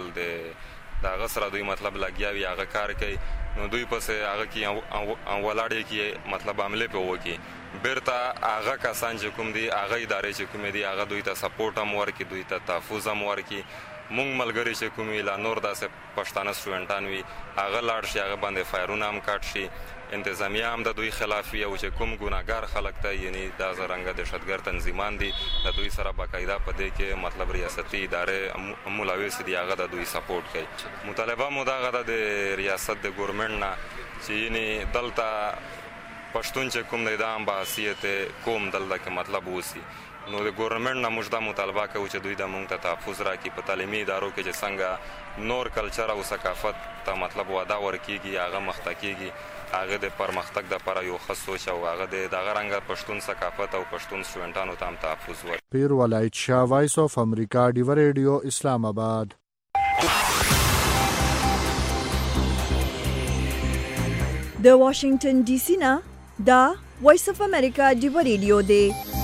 د هغه سره دوی مطلب لګیا وي هغه کار کوي، نو دوی پسې هغه کې ولاړې کې مطلب حملې پې وکړي. بیرته هغه کسان چې کوم دي هغه ادارې چې کومې دي هغه دوی ته سپورټ هم ورکړي، دوی ته تحفظ هم ورکړي. مونږ ملګري چې کوم وي لا نور داسې پښتانه سټوډنټان وي هغه لاړ شي، هغه باندې فایرونه هم کاټ شي، انتظامیه هم د دوی خلاف وي او چې کوم ګناهګار خلک ته یعنی دا زرنګه دهشتګرد تنظیمان دي د دوی سره باقاعده په دې کې مطلب ریاستي ادارې ملاوث دي هغه د دوی سپورټ کوي. مطالبه مو دغه ده د ریاست د ګورنمنټ نه چې یعنی دلته پښتون چې کوم دی دا هم بحثیت کوم دلته کې مطلب اوسي نو د ګورنمنت نه موږ دا مطالبه کوو چې دوی د موږ ته تحفظ راکړي په تعلیمي ادارو کې چې څنګه نور کلچر او ثقافت ته مطلب وده ورکېږي هغه مخته کېږي هغه د پرمختګ دپاره یو ښه سوچ او هغه د دغه رنګه پښتون ثقافت او پښتون سټوډنټانو ته هم تحفظ ورکړي. پیر ولایت شاه، وایس آف امریکا، ډیو ریډیو، اسلام آباد. د واشنگټن ډي سي نه دا وایس اف امریکا ډیو ریډیو دی.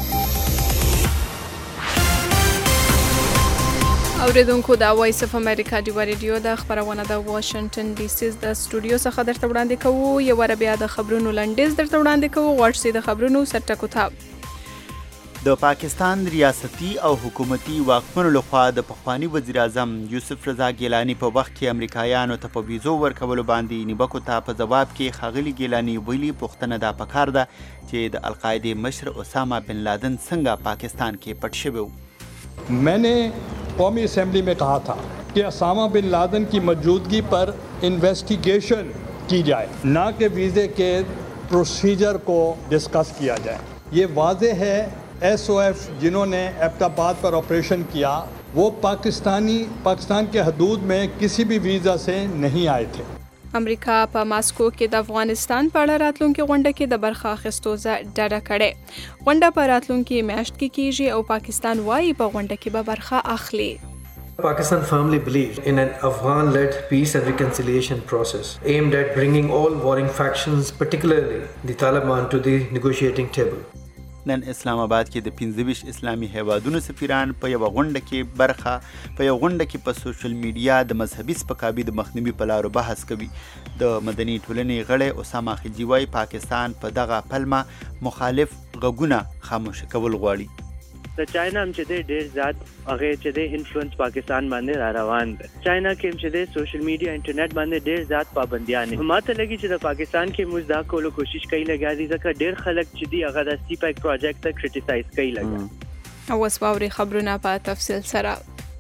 اوریدونکو دا وایس اف امریکا ډیو ریډیو د خبرونه د واشنگټن ډي سي د سټوډیو څخه درته وړاندې کوو. یو ور بیا د خبرونو لنډیز درته وړاندې کوو. غواړئ د خبرونو سرټکو ته د پاکستان ریاستي او حکومتي واکمنو لخوا د پخوانی وزیر اعظم یوسف رضا ګیلانی په وخت کې امریکایانو ته په ویزو ورکولو باندې نیوکو ته په ځواب کې ښاغلي ګیلانی ویلي پوښتنه دا پکار ده چې د القاعده مشر اسامه بن لادن څنګه پاکستان کې پټ شوی و. मैंने कौमी असम्बली में कहा था कि उसामा बिन लादेन की मौजूदगी पर इन्वेस्टिगेशन की जाए, ना कि वीज़े के प्रोसीजर को डिस्कस किया जाए. ये वाज़ेह है SOF जिन्होंने एबटाबाद पर ऑपरेशन किया वो पाकिस्तान के हदूद में किसी भी वीज़ा से नहीं आए थे. امریکا په ماسکو کې د افغانستان په اړه راتلونکي غونډه کې د برخه اخیستو ډاډه کړې. غونډه په راتلونکي میاشت کې کیږي او پاکستان وايي په غونډه کې به برخه اخلي. Pakistan firmly believes in an Afghan-led peace and reconciliation process aimed at bringing all warring factions, particularly the Taliban, to the negotiating table. نن اسلام آباد کې د 25 اسلامي هیوادونو سفیران په یو غونډه کې په سوشل میډیا د مذهبي سپکاوي د مخنیوي په لارو بحث کوي. د مدني ټولنې غړی اسامه خلجي وايي پاکستان په دغه پلمه مخالف غږونه خاموش کول غواړي. د چاینا هم چې دی ډېر زیات هغه چې دی انفلوئنس پاکستان باندې را روان دی. چاینا کې هم چې دی سوشل میډیا انټرنیټ باندې ډېر زیات پابندیان دي. ماته لګي چې د پاکستان کې موږ دا کولو کوشش کوي لګا دي ځکه ډېر خلک چې دی هغه د سی پیک پروجیکټ ته کریټیسایز کوي لګا. او اوس باوري خبرونه په تفصیل سره.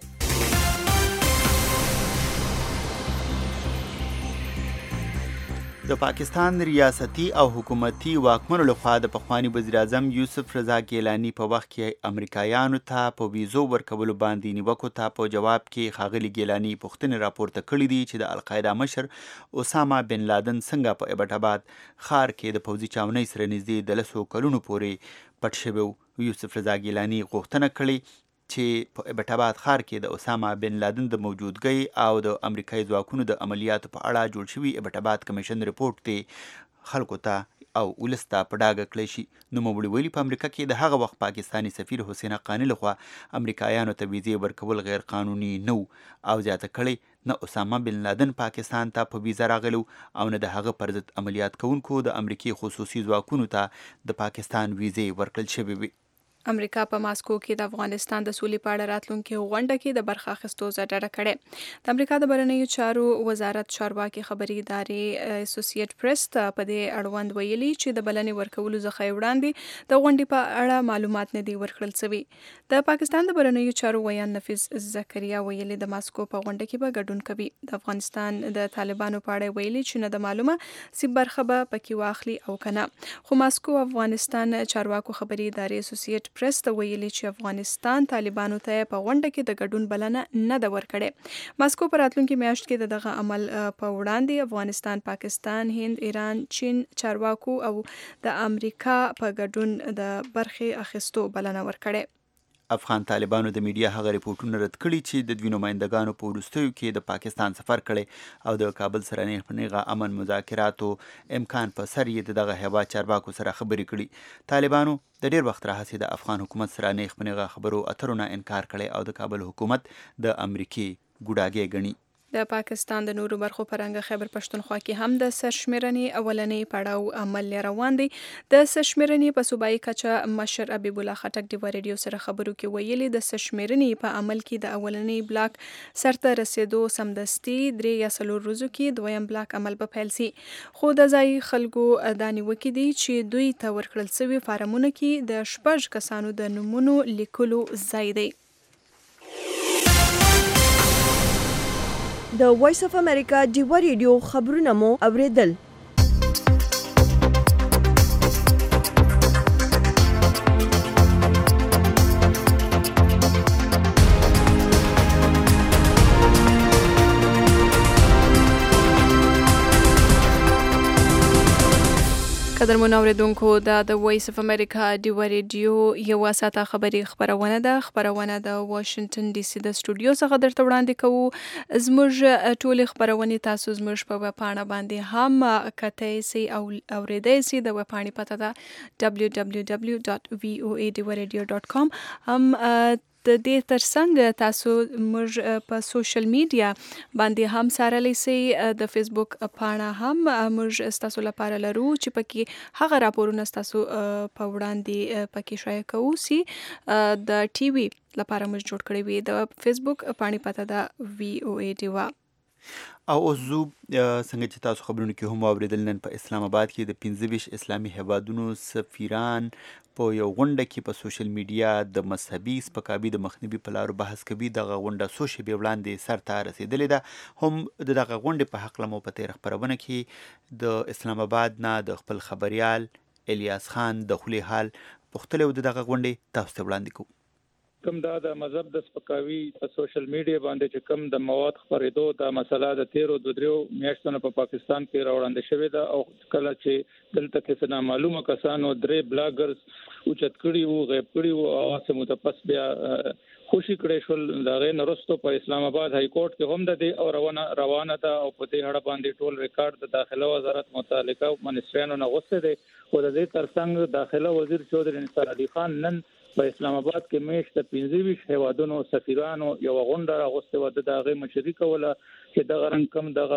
د پاکستان ریاستي او حکومتي واکمنو لخوا د پخوانی وزیر اعظم یوسف رضا ګیلانی په وخت کې امریکایانو ته په ویزو ورکولو باندې نیوکو ته په جواب کې ښاغلي ګیلانی پوښتنې راپورته کړې دي چې د القاعده مشر اسامه بن لادن څنګه په ایبټاباد ښار کې د پوځي چاونۍ سره نږدې د 10 کلونو پورې پټ شوی و. یوسف رضا ګیلانی غوښتنه کړې چې په ایبټاباد ښار کې د اسامه بن لادن د موجودګۍ او د امریکایي ځواکونو د عملیاتو په اړه جوړ شوي ایبټاباد کمیشن رپورټ ته خلکو ته او ولس ته په ډاګه کړی شي. نوموړي ویلي په امریکا کې د هغه وخت پاکستاني سفیر حسین حقانی لخوا امریکایانو ته ویزې ورکول غیر قانوني نه او زیاته کړی نه اسامه بن لادن پاکستان ته په ویزه راغلو او نه د هغه پر ضد عملیات کوونکو د امریکای خصوصي ځواکونو ته د پاکستان ویزې ورکړل شوې وي. امریکا په ماسکو کې د افغانستان د سولې په اړه راتلونکي غونډه کې د برخه اخیستو ډاډه کړې. د امریکا د بهرنیو چارو وزارت چارواکي خبري ادارې اسوسییټ پریس ته په دې اړوند ویلي چې د بلنې ورکولو څخه وړاندې د غونډې په اړه معلومات نه دي ورکړل شوي. د پاکستان د بهرنیو چارو ویان نفیس زکریا ویلي د ماسکو په غونډه کې به ګډون کوي. د افغانستان د طالبانو په اړه ویلي چې نه د معلومه سی برخه به پکې واخلي او کنه. خو ماسکو افغانستان چارواکو خبري ادارې اسوسییټ پریس ته ویلي چې افغانستان طالبانو ته په غونډه کې د ګډون بلنه نه ده ورکړې. ماسکو په راتلونکي میاشت کې دغه عمل په وړاندې افغانستان، پاکستان، هند، ایران، چین چارواکو او د امریکا په ګډون د برخې اخیستو بلنه ورکړې. افغان طالبانو د میډیا هغه ریپورتونه رد کړي چې د دوی نمایندګانو په وروستیو کې د پاکستان سفر کړي او د کابل سره نیغ په نیغه امن مذاکراتو امکان په سر یې دغه هیواد چارواکو سره خبرې کړي. طالبانو د ډیر وخت راهیسې د افغان حکومت سره نیغ په نیغه خبرو اترو نه انکار کړي او د کابل حکومت د امریکای ګوډاګی ګڼي. د پاکستان د نورو برخو پرنګ خیبر پښتونخوا کې هم د سرشمیرنې اولنې پړاو عمل روان دی. د سرشمیرنې په صوبایي کچه مشر حبیب الله خټک د ریډیو سره خبرو کې ویلي د سرشمیرنې په عمل کې د اولنې بلاک سرته رسیدو سمدستي 3 یا 4 ورځو کې دویم بلاک عمل به پیل شي. خو د ځای خلکو دانی وکړي دي چې دوی ته ورکړل شوی فارمونه کې د 6 کسانو د نومونو لیکلو ځای دی. د وایس اف امریکا ډیو ریډیو خبرونه مو اوریدل. قدرمن اوریدونکو د وایس اف امریکا ډیو ریډیو یو ساته خبری خبرونه د واشنگټن ډي سي د سټوډیو څخه درته وړاندې کوو. زموږ ټولې خبرونه تاسو زموږ په وپاڼه باندې هم کتای سي او اوریدای سي. د وپاڼې پته ده www.voadeoradio.com. هم د دې ترڅنګ تاسو موږ په سوشل میډیا باندې هم سارلی سي. د فیسبوک پاڼه هم موږ تاسو لپاره لرو چې پکې هغه راپورونه تاسو په وړاندې پکې شایع کوو سي. د ټي وي لپاره موږ جوړ کړی وي. د فیسبوک پاڼې پته ده VOA ډیوا. او اوسو څنګه چې تاسو خبرونه کې هم اوریدل، نن په اسلام آباد کې د 25 اسلامي هیوادونو سفیران په یو غونډه کې په سوشل میډیا د مذهبي سپکاوي د مخنیوي په لارو بحث کوي. دغه غونډه څو شېبې وړاندې سر ته رسېدلې ده. هم دغه غونډې په هکله مو په تېره خپرونه کې د اسلام آباد نه د خپل خبریال الیاس خان د خولې حال پوښتلی و. دغه غونډې تاسو ته وړاندې کوو. کوم دا د مذهب د سپکاوي په سوشل میډیا باندې چې کوم د مواد خبرېدو دا مسله د 13 میاشتو په پاکستان کې راوړاندې شوې ده. او کله چې دلته کې نامعلومه کسانو 3 بلاګرز اوچت کړي وو، غیب کړي وو، او سم متپس بیا خوشي کړي شول. دا غي نرستو په اسلام آباد های کورټ کې هم د دې او روانه ده. او په دې اړه باندې ټول ریکارډ د داخله وزارت متعلقه منسټریانو نه غوښته دي. او د دې ترڅنګ داخله وزیر چودري نثار علي خان نن په اسلام آباد کې میشت 25 هیوادونو سفیرانو یو غونډه راغوسته و. د هغه مشري کوله چې دغه رنګ کم دغه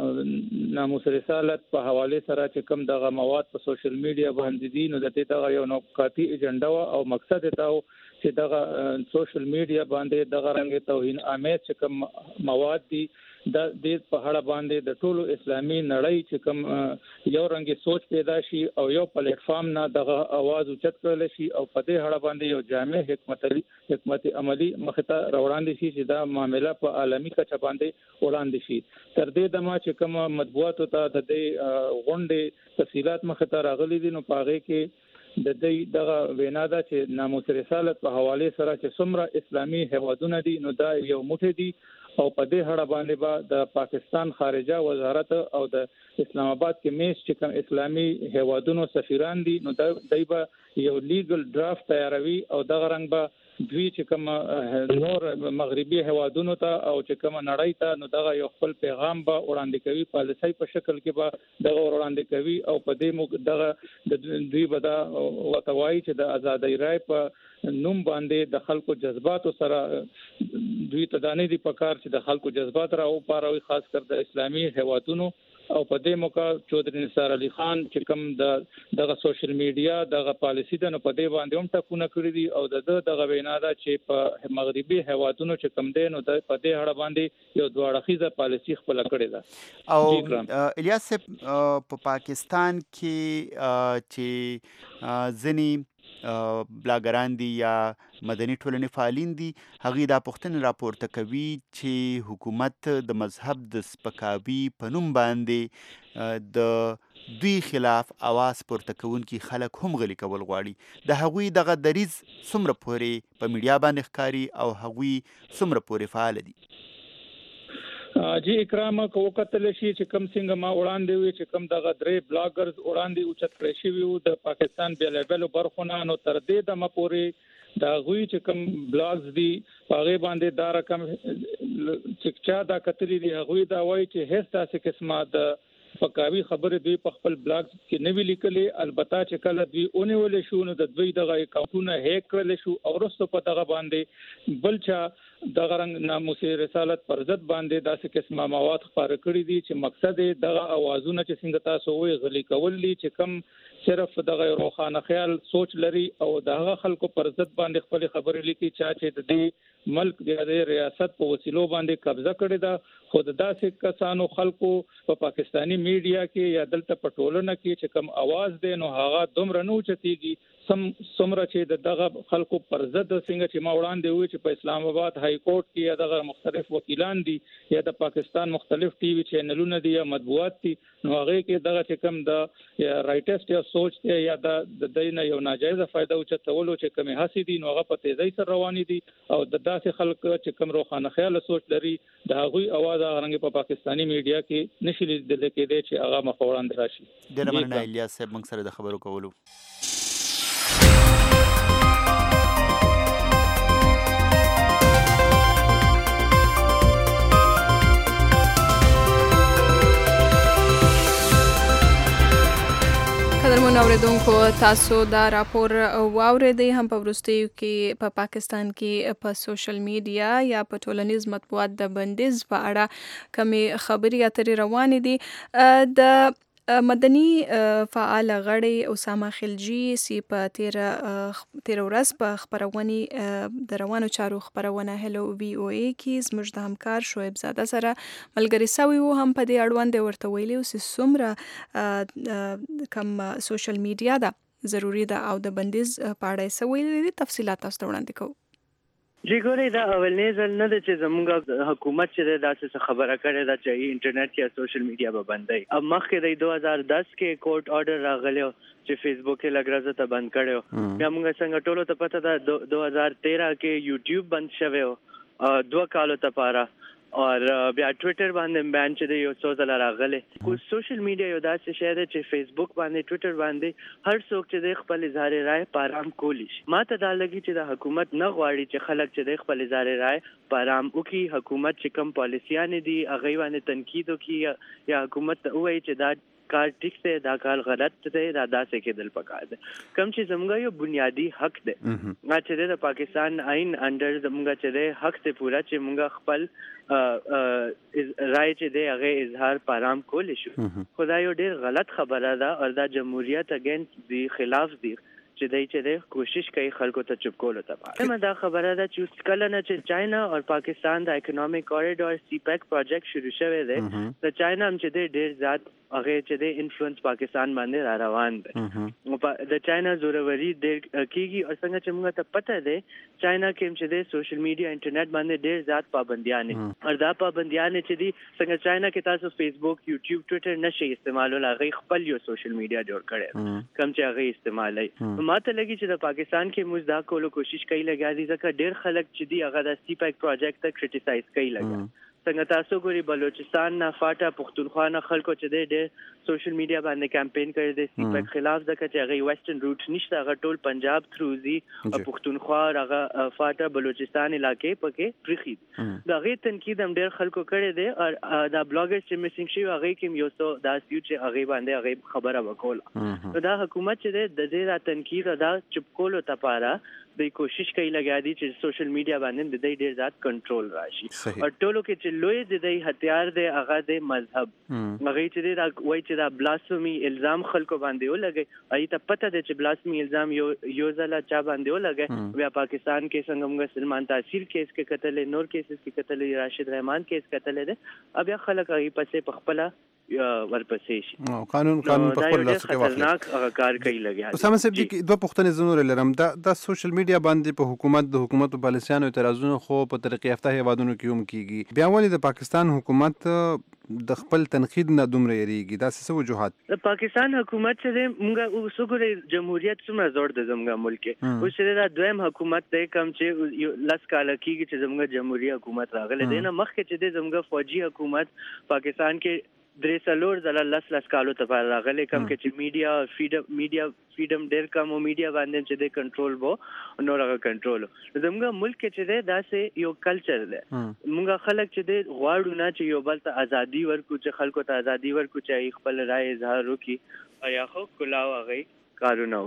ناموس رسالت په حواله سره چې کم دغه مواد په سوشل میډیا باندې دي، نو د دې دغه یو نوکاتی ایجنډا او مقصد دا چې دغه سوشل میډیا باندې دغه رنګ توهین آمیز چې کم مواد دي د دې په اړه باندې د ټولو اسلامي نړۍ چې کوم یو رنګي سوچ پیدا شي او یو پلیټ فارم نه دغه आवाज اوچت کړل شي او په دې اړه باندې یو جامع حکمت عملی مخته راوړاندې شي چې دا معاملې په عالمي کچه باندې وړاندې شي. تر دې دمه چې کوم مطبوعات ته د دې غونډې تفصيلات مخته راغلي دي، نو پاغه کې د دې دغه وینا ده چې ناموس رسالت په حواله سره چې څومره اسلامي هیوادونه دي، نو دا یو موټی دي. او په دې اړه باندې د پاکستان خارجه وزارت او د اسلام آباد کې میش چې کوم اسلامي هیوادونو سفیران دي، نو دای به یو لیګل ډرافټ تیاروي او دغه رنګ به دوی چې کوم نور مغربي هیوادونو ته او چې کوم نړۍ ته نو دغه یو خپل پیغام به وړاندې کوي، پالیسي په شکل کې به دغه وړاندې کوي. او په دې دغه دوی به دا وتوایي چې د ازادۍ رائے په نوم باندې د خلکو جذباتو سره دوی ته دانه دي پکار چې د خلکو جذبات راو پاروي، خاص کر د اسلامي هیوادونو. او په دې موقع چودري نثار علي خان چې کوم دغه سوشل میډیا دغه پالیسی ده، نو په دې باندې هم ټکونه کړی دي. او دغه وینا ده چې په مغربي هیوادونو چې کوم دي، نو په دې اړه باندې یو دواړخیزه پالیسی خپل کړی ده. او الیاس په پاکستان کې چې ځنی بلاګران دي یا مدني ټولنې فعالین دي، هغه دا پوښتنه راپورته کوي چې حکومت د مذهب د سپکاوي په نوم باندې د دوی خلاف आवाज پورته کوونکي خلک هم غلي کول غواړي. د هغوی دغه دریځ څومره پورې په میډیا باندې ښکاري او هغوی څومره پورې فعال دي؟ جی اکرام کو قتل شي چې کم څنګه ما وړاندې وي چې کم دغه 3 بلاګرز وړاندې اوچت کړی شي وو د پاکستان بیلابل برخونه، نو تر دې د مپوري دا غوي چې کم بلاګز دي هغه باندې دا رقم چې چا دا کتلی دي هغه دا وایي چې هیڅ تاسو قسمه د فقاوی خبره دوی په خپل بلاګ کې نه ویل کړي. البته چې کله دوی اونول شو نو د دوی دغه اکاونټونه هیک کړل شو او وروسته په دغه باندې بلچا دغه رنګ ناموس رسالت پر ضد باندې داسې قسمه مواد خبره کړی دي چې مقصد دغه اوازونه چې څنګه تاسو وې غلي کول دي چې کم صرف دغه روخانه خیال سوچ لري او دغه خلکو پر ضد باندې خپل خبرې لیکي چې د دې ملک د ریاست په وسیلو باندې قبضه کړې ده. خود داسې کسانو خلکو په پاکستانی میډیا کې یا دلته په ټولنه کې چې کم आवाज دي، نو هغه دومره نو چتيږي سمره چې دغه خلکو پر ضد څنګه چې ما وړاندې وي چې په اسلام آباد های کورټ کې یا دغه مختلف وکیلان دي یا د پاکستان مختلف ټي وي چینلونه دي یا مطبوعات دي، نو هغه کې دغه چې کم د رائټست یا سوچ دی یا د دینه یو ناجایز فائدہ او چتولو چې کومه حسي دي نو هغه په تیزی سره روان دي او د داسې خلک چې کوم روخانه خیال سوچ لري د هغوی اواز غرنګ په پاکستانی میډیا کې نشي لیدل کېدی چې هغه مخوړاند راشي. ډېر مننه الیاس صاحب موږ سره د خبرو کولو. قدرمن اوریدونکو تاسو دا راپور واوریدئ هم په وروستیو کې په پاکستان کې په سوشل میډیا یا په ټولنیز مطبوعات د بندیز په اړه کمې خبري اترې روانې دي. د مدني فعال غړی اسامه خلجی سی په تیر ورځ په خبرونې د روانو چارو خبرونه هلو وی او ای کې زموږ د همکار شعیب زاده سره ملګری سوي وو. هم په دې اړوند ورته ویلي چې څومره کم سوشل میډیا ده ضروری ده او د بندیز په اړه څه ویلي تفصیلات تاسو ته وړاندې کوو. جی ګورې دا اولنې ځل نه ده چې زموږ حکومت چې داسې خبره کړې ده چې انټرنیټ یا سوشل میډیا به بندوي. اب مخکې د 2010 کې کورټ آرډر راغلی چې فیسبوک یې لږ ورځې ته بند کړی و. بیا موږ څنګه ټولو ته پته ده 2013 کې یوټیوب بند شوی و 2 کالو ته پاره اور بیا ټویټر باندې بیان چې د یو څو ځله راغلی. خو سوشل میډیا یو داسې شی دی چې فیسبوک باندې ټویټر باندې هر څوک چې د خپل اظهار رائے په آرام کولی شي. ما ته دا لګي چې د حکومت نه غواړي چې خلک چې د خپل اظهار رائے په آرام وکړي. حکومت چې کوم پالیسیانې دي هغه باندې تنقید وکړي یا حکومت ته ووایي چې دا کار ټیک دی دا کار غلط دی دا داسې کېدل پکار دی. کوم چې زموږ یو بنیادی حق دی چې د پاکستان آئین انډر زموږ چې حق ته پورا چې موږ خپل رائے چې دی هغه اظهار په آرام کولی شو. خدای یو ډېر غلط خبره ده او دا جمهوریت اگینست دی خلاف دی چې دای چې کوشش کوي خلکو ته چپ کولو ته. ما دا خبره ده چې کله نه چې چاینا او پاکستان د اکونومیک کوریډور سی پیک پروجیکټ شروع شوی دی د چاینا هم چې ډېر زیات هغه چې د انفلوئنس پاکستان باندې را روان دی. د چاینا زوروري ډېر کیږي او څنګه چې موږ ته پته دی چاینا کې چې د سوشل میډیا انټرنیټ باندې ډېر زیات پابندیان دي او دا پابندیان چې دي څنګه چاینا کې تاسو فیسبوک یوټیوب ټویټر نشي استعمالول هغه خپل یو سوشل میډیا جوړ کړي کوم چې هغه استعمالي. ماته لګي چې د پاکستان کې موږ دا کولو کوشش کوي لګیا دي ځکه ډېر خلک چې دي هغه د سی پیک پروجیکټ ته کریټیسایز کوي لګیا. څنګه تاسو ګوري بلوچستان نه فاټا پښتونخوا نه خلکو چې د سوشل میډیا باندې کمپاین کړی دی سی پیک خلاف ځکه چې هغه ویسټرن روټ نشته هغه ټول پنجاب تھرو زی او پښتونخوا هغه فاټا بلوچستان علاقې پکې پرخي دا غي تنقید هم ډېر خلکو کړی دی او دا بلاګرز چې میسنګ شي هغه کې یو څو دا سیو چې هغه باندې هغه خبره وکول. دا حکومت چې د دې تنقید دا چپکولو لپاره د کوشش کوي لګیا دي چې سوشل میډیا باندې د دې ډېر زیات کنټرول راشي او ټولو کې چې لوی د دې هتیار دی هغه د مذهب هغه چې دا وایي چې دا بلاسفمی الزام خلکو باندې ولګي ای ته پته ده چې بلاسفمی الزام یو ځله چا باندې ولګي. بیا پاکستان کې څنګه موږ سلمان تاثیر کیس کې قتل نور کیسز کې قتل راشد رحمان کیس قتل ده بیا خلک هغه پسې په خپل ورپسې شي قانون په خپل لاس کې خطرناک کار کوي لګیا. اسامه صاحب دي دوه پوښتنې زنور لرم دا سوشل میډیا باندې په حکومت او پالیسیانو اعتراضونه خو په طریقې یافته هیوادونو کې هم کیږي. بیا ولې د پاکستان حکومت د خپل تنقید نه دومره یریږي دا څه وجوهات؟ د پاکستان حکومت چې موږ وسوګره جمهوریت څومره زور د زموږ ملک کې او چې دا دویم حکومت دی کوم چې لاس کال کېږي چې زموږ جمهوریت حکومت راغله دی نه مخکې چې د زموږ فوجي حکومت پاکستان کې درې څلور ځله لس کالو ته راغلی کوم کې چې میډیا فریډم ډېر کم او میډیا باندې چې د کنټرول وو نور هغه کنټرول زموږ ملک کې چې دی داسې یو کلچر دی موږ خلک چې دی غواړو نه چې یو بل ته ازادي ورکړو چې خلکو ته ازادي ورکړو چې خپل رائے اظهار وکړي یا خو کلاو هغه کارونه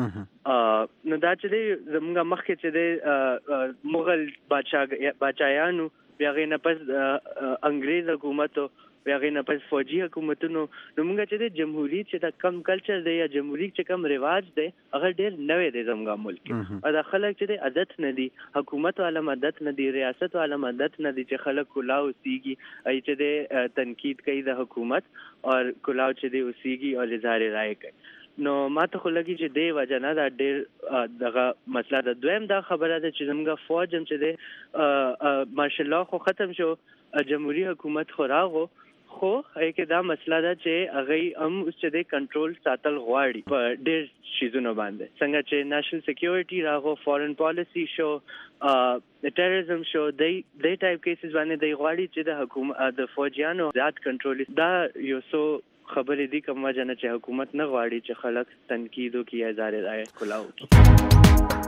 وکړي. نو دا چې دی زموږ مخکې چې دی مغل بادشاهانو بیا غي نه پس انګریز حکومت بیا غي نه پس فوجي حکومتونو نو موږ چې د جمهوریت چې د کم کلچر دی یا جمهوریت چې کم رواج دی هغه ډېر نوې دی زموږ ملک او دا خلک چې د عادت نه دي حکومت والا مدد نه دي ریاست والا مدد نه دي چې خلک کلاو سیږي ای چې د تنقید کوي د حکومت او کلاو چې دی اوسیږي او اظهار رائے کوي. نو ماته خو لګي چې دی وجه نه دا ډېر دغه مسله ده. دویم دا خبره ده چې زموږ فوج هم چې دی ماشاءالله خو ختم شو جمهوریت حکومت خو راغو خو کې دا مسله ده چې هغه هم اوس چې د کنټرول ساتل غواړي په ډېر شیزونو باندې څنګه چې نېشنل سکیورټي راغو فورن پالیسی شو ټیرریزم شو د ټایپ کیسز باندې د غواړي چې د حکومت د فوجیانو ذات کنټرول دا یو څو خبرې دي کوم جن چې حکومت نه غواړي چې خلک تنقید وکړي یا زار رائے کلاو وکړي.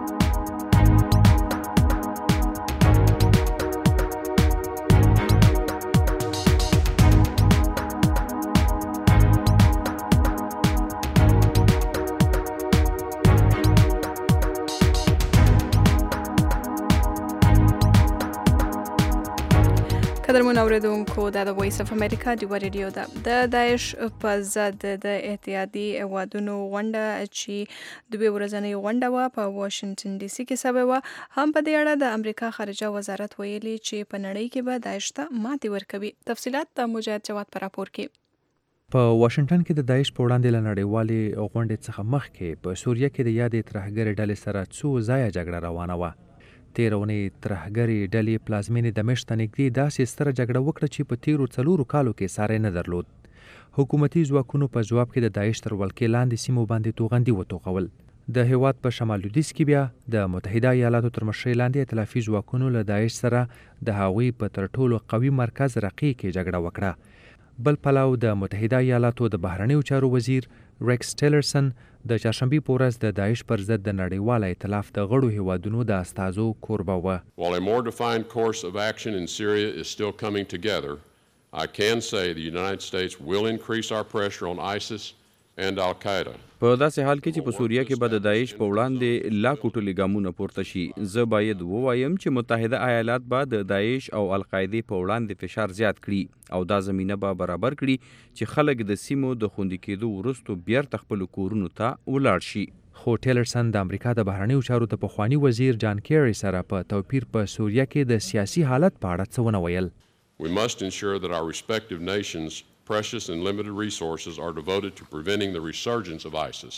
قدرمن اوریدونکو دا د وایس اف امریکا دی ریډیو ده. د داعش په ضد د احتیاطي هیوادونو غونډه چې دوه ورځنۍ غونډه وه په واشنگټن ډي سي کې سوې وه هم په دې اړه د امریکا خارجه وزارت ویلي چې په نړۍ کې به داعش ته ماتې ورکوي. تفصیلات د مجاهد جواد په راپور کې. په واشنگټن کې د داعش په وړاندې له نړیوالې غونډې څخه مخکې په سوریه کې د یادې ترهګرې ډلې سره څو ځایه جګړه روانه وه. تېره اونۍ ترهګرې ډلې پلازمینې دمشق ته نږدې داسې ستره جګړه وکړه چې په تېرو 4 کالو کې ساری نه درلود. حکومتي ځواکونو په ځواب کې د داعش تر ولکې لاندې سیمو باندې توغندي وتوغول. د هېواد په شمال لویدیځ کې بیا د متحده ایالاتو تر مشرۍ لاندې ائتلافي ځواکونو له داعش سره د هغوی په تر ټولو قوي مرکز رقي کې جګړه وکړه. بل پلو د متحده ایالاتو د بهرنیو چارو وزیر ریکس ټیلرسن د چهارشنبې په ورځ د داعش پر ضد د نړیوال ائتلاف د غړو هیوادونو د استازو کوربه وه. While a more defined course of action in Syria is still coming together, I can say the United States will increase our pressure on ISIS and Al-Qaeda. په داسې حال کې چې په سوریه کې به د داعش په وړاندې لا کوټلي ګامونه پورته شي، زه باید ووایم چې متحده ایالات به د داعش او القاعدې په وړاندې فشار زیات کړي او دا زمینه به برابر کړي چې خلک د سیمو د خوندي کېدو وروسته بیرته خپلو کورونو ته ولاړ شي. خو ټیلرسن د امریکا د بهرنیو چارو د پخواني وزیر جان کیری سره په توپیر په سوریه کې د سیاسي حالت په اړه څه ونه ویل. We must ensure that our respective nations' precious and limited resources are devoted to preventing the resurgence of ISIS.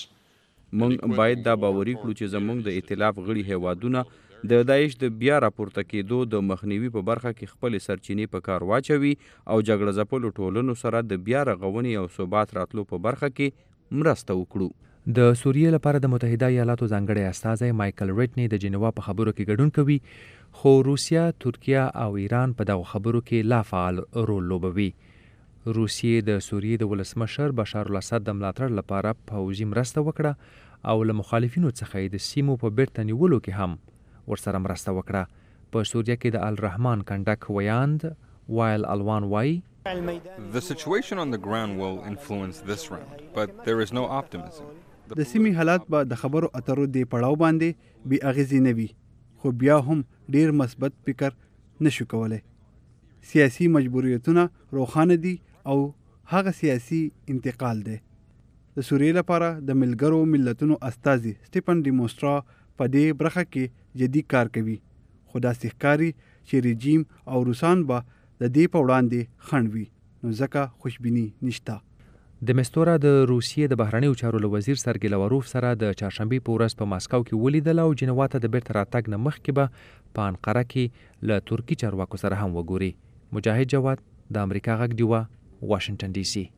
موږ باید دا باوري کړو چې زموږ د ائتلاف غړي هیوادونه د داعش د بیا راپورته کېدو د مخنیوي په برخه کې خپلې سرچینې په کار واچوي او جګړه ځپلو ټولنو سره د بیا رغونې او ثبات راتلو په برخه کې مرسته وکړو. د سوریې لپاره د متحده ایالاتو ځانګړی استازی مایکل ریټنی د جنیوا په خبرو کې ګډون کوي، خو روسیه، ترکیه او ایران په دغو خبرو کې لا فعال رول لوبوي. روسیې د سوریې د ولسمشر بشار الاسد د ملاتړ لپاره پوځي مرسته وکړه او له مخالفینو څخه یې د سیمو په بیرته نیولو کې هم ورسره مرسته وکړه. په سوریه کې د الرحمن کنډک ویاند وایل الوان وایي The situation on the ground will influence this round, but there is no optimism. د سیمې حالات به د خبرو اترو دی پړاو باندې بې اغیزې نه وي، خو بیا هم ډیر مثبت فکر نشو کولای. سیاسي مجبوریتونه روښانه دي او هغه سیاسي انتقال دی. د سوریې لپاره د ملګرو ملتونو استازي سټیفن ډي موسترا په دې برخه کې جدي کار کوي، خو داسې ښکاري چې رژیم او روسان به د دې په وړاندې خنډ وي، نو ځکه خوشبیني نشته. د مستورا د روسیې د بهرنیو چارو له وزیر سرګی لاوروف سره د چهارشنبې په ورځ په ماسکو کې ولیدل او جنیوا ته د بیرته راتګ نه مخکې به په انقره کې له ترکي چارواکو سره هم وګوري. مجاهد جواد، د امریکا غږ ډیوه، واشنگټن ډي سي.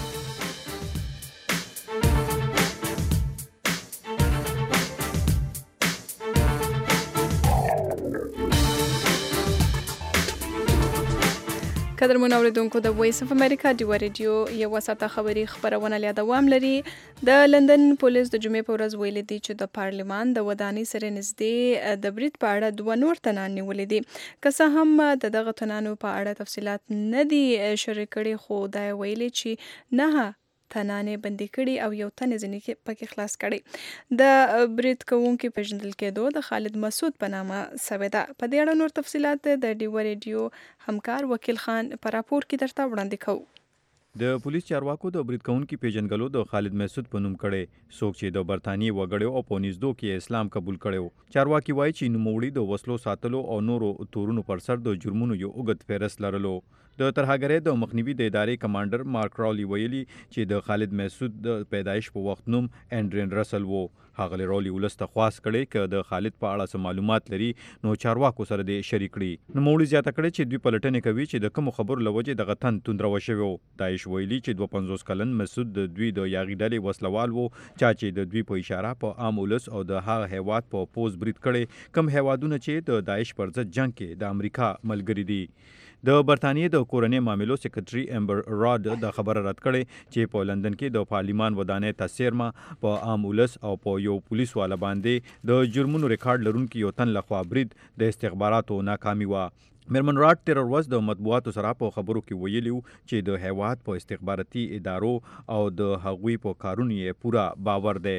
قدرمن اوریدونکو د وایس اف امریکا ډیوه ریډیو یو ساعته خبري خبرونه له دوام لري. د لندن پولیس د جمعې په ورځ ویلي دي چې د پارلمان د ودانۍ سره نږدې د برید په اړه 2 نور تنان نیولې دي. که څه هم د دغه تنانو په اړه تفصيلات نه دي شریک کړي، خو دا ویلي چې نه تنانې بندي کړي او یو تن ځینې پکې خلاص کړي. د برید کوونکي پیژندل کېدو د خالد مسعود په نامه سوی ده. په دې اړه نور تفصيلات د ډیوه ریډیو همکار وکیل خان په راپور کې درته وړاندې کوو. د پولیس چارواکو د برید کوونکي پیژنګلو د خالد مسعود په نوم کړي، څوک چې د برتانیې وګړو او پونیزدو کې اسلام قبول کړو. چارواکي وایي چې نوموړي د وسلو ساتلو او نورو تورونو پر سر د جرمونو یو اوږد فهرست لرلو. د ترهګرۍ د مخنیوي د ادارې کمانډر مارک رالی ویلي چې د خالد محسود د پیدایش په وخت نوم انډرین رسل وو. ښاغلي رالی ولس ته خواست کړی که د خالد په اړه څه معلومات لري نو چارواکو سره دې شریک کړي. نوموړي زیاته کړې چې دوی پلټنې کوي چې د کومو خبرو له وجې دغه تن توندروه شوی و. داعش ویلي چې 52 کلن مسعود د دوی د یاغي ډلې وسلوال و چا چې د دوی په اشاره په عام ولس او د هغه هیواد په پوز برید کړی کوم هیوادونه چې د داعش پر ضد جنگ کې د امریکا ملګري دي. د برتانیې د کورنۍ معاملو سیکرټري امبر راډ د خبره رد کړې چې په لندن کې د پارلیمان ودانۍ ته څیرمه په عام ولس او په یو پولیس والا باندې د جرمونو ریکارډ لرونکي یو تن لخوا برید د استخباراتو ناکامي وه. میرمن راډ تیر ورځ د مطبوعاتو سره په خبرو کې ویلي و چې د هیواد په استخباراتي ادارو او د هغوی په کارونو یې پوره باور دی.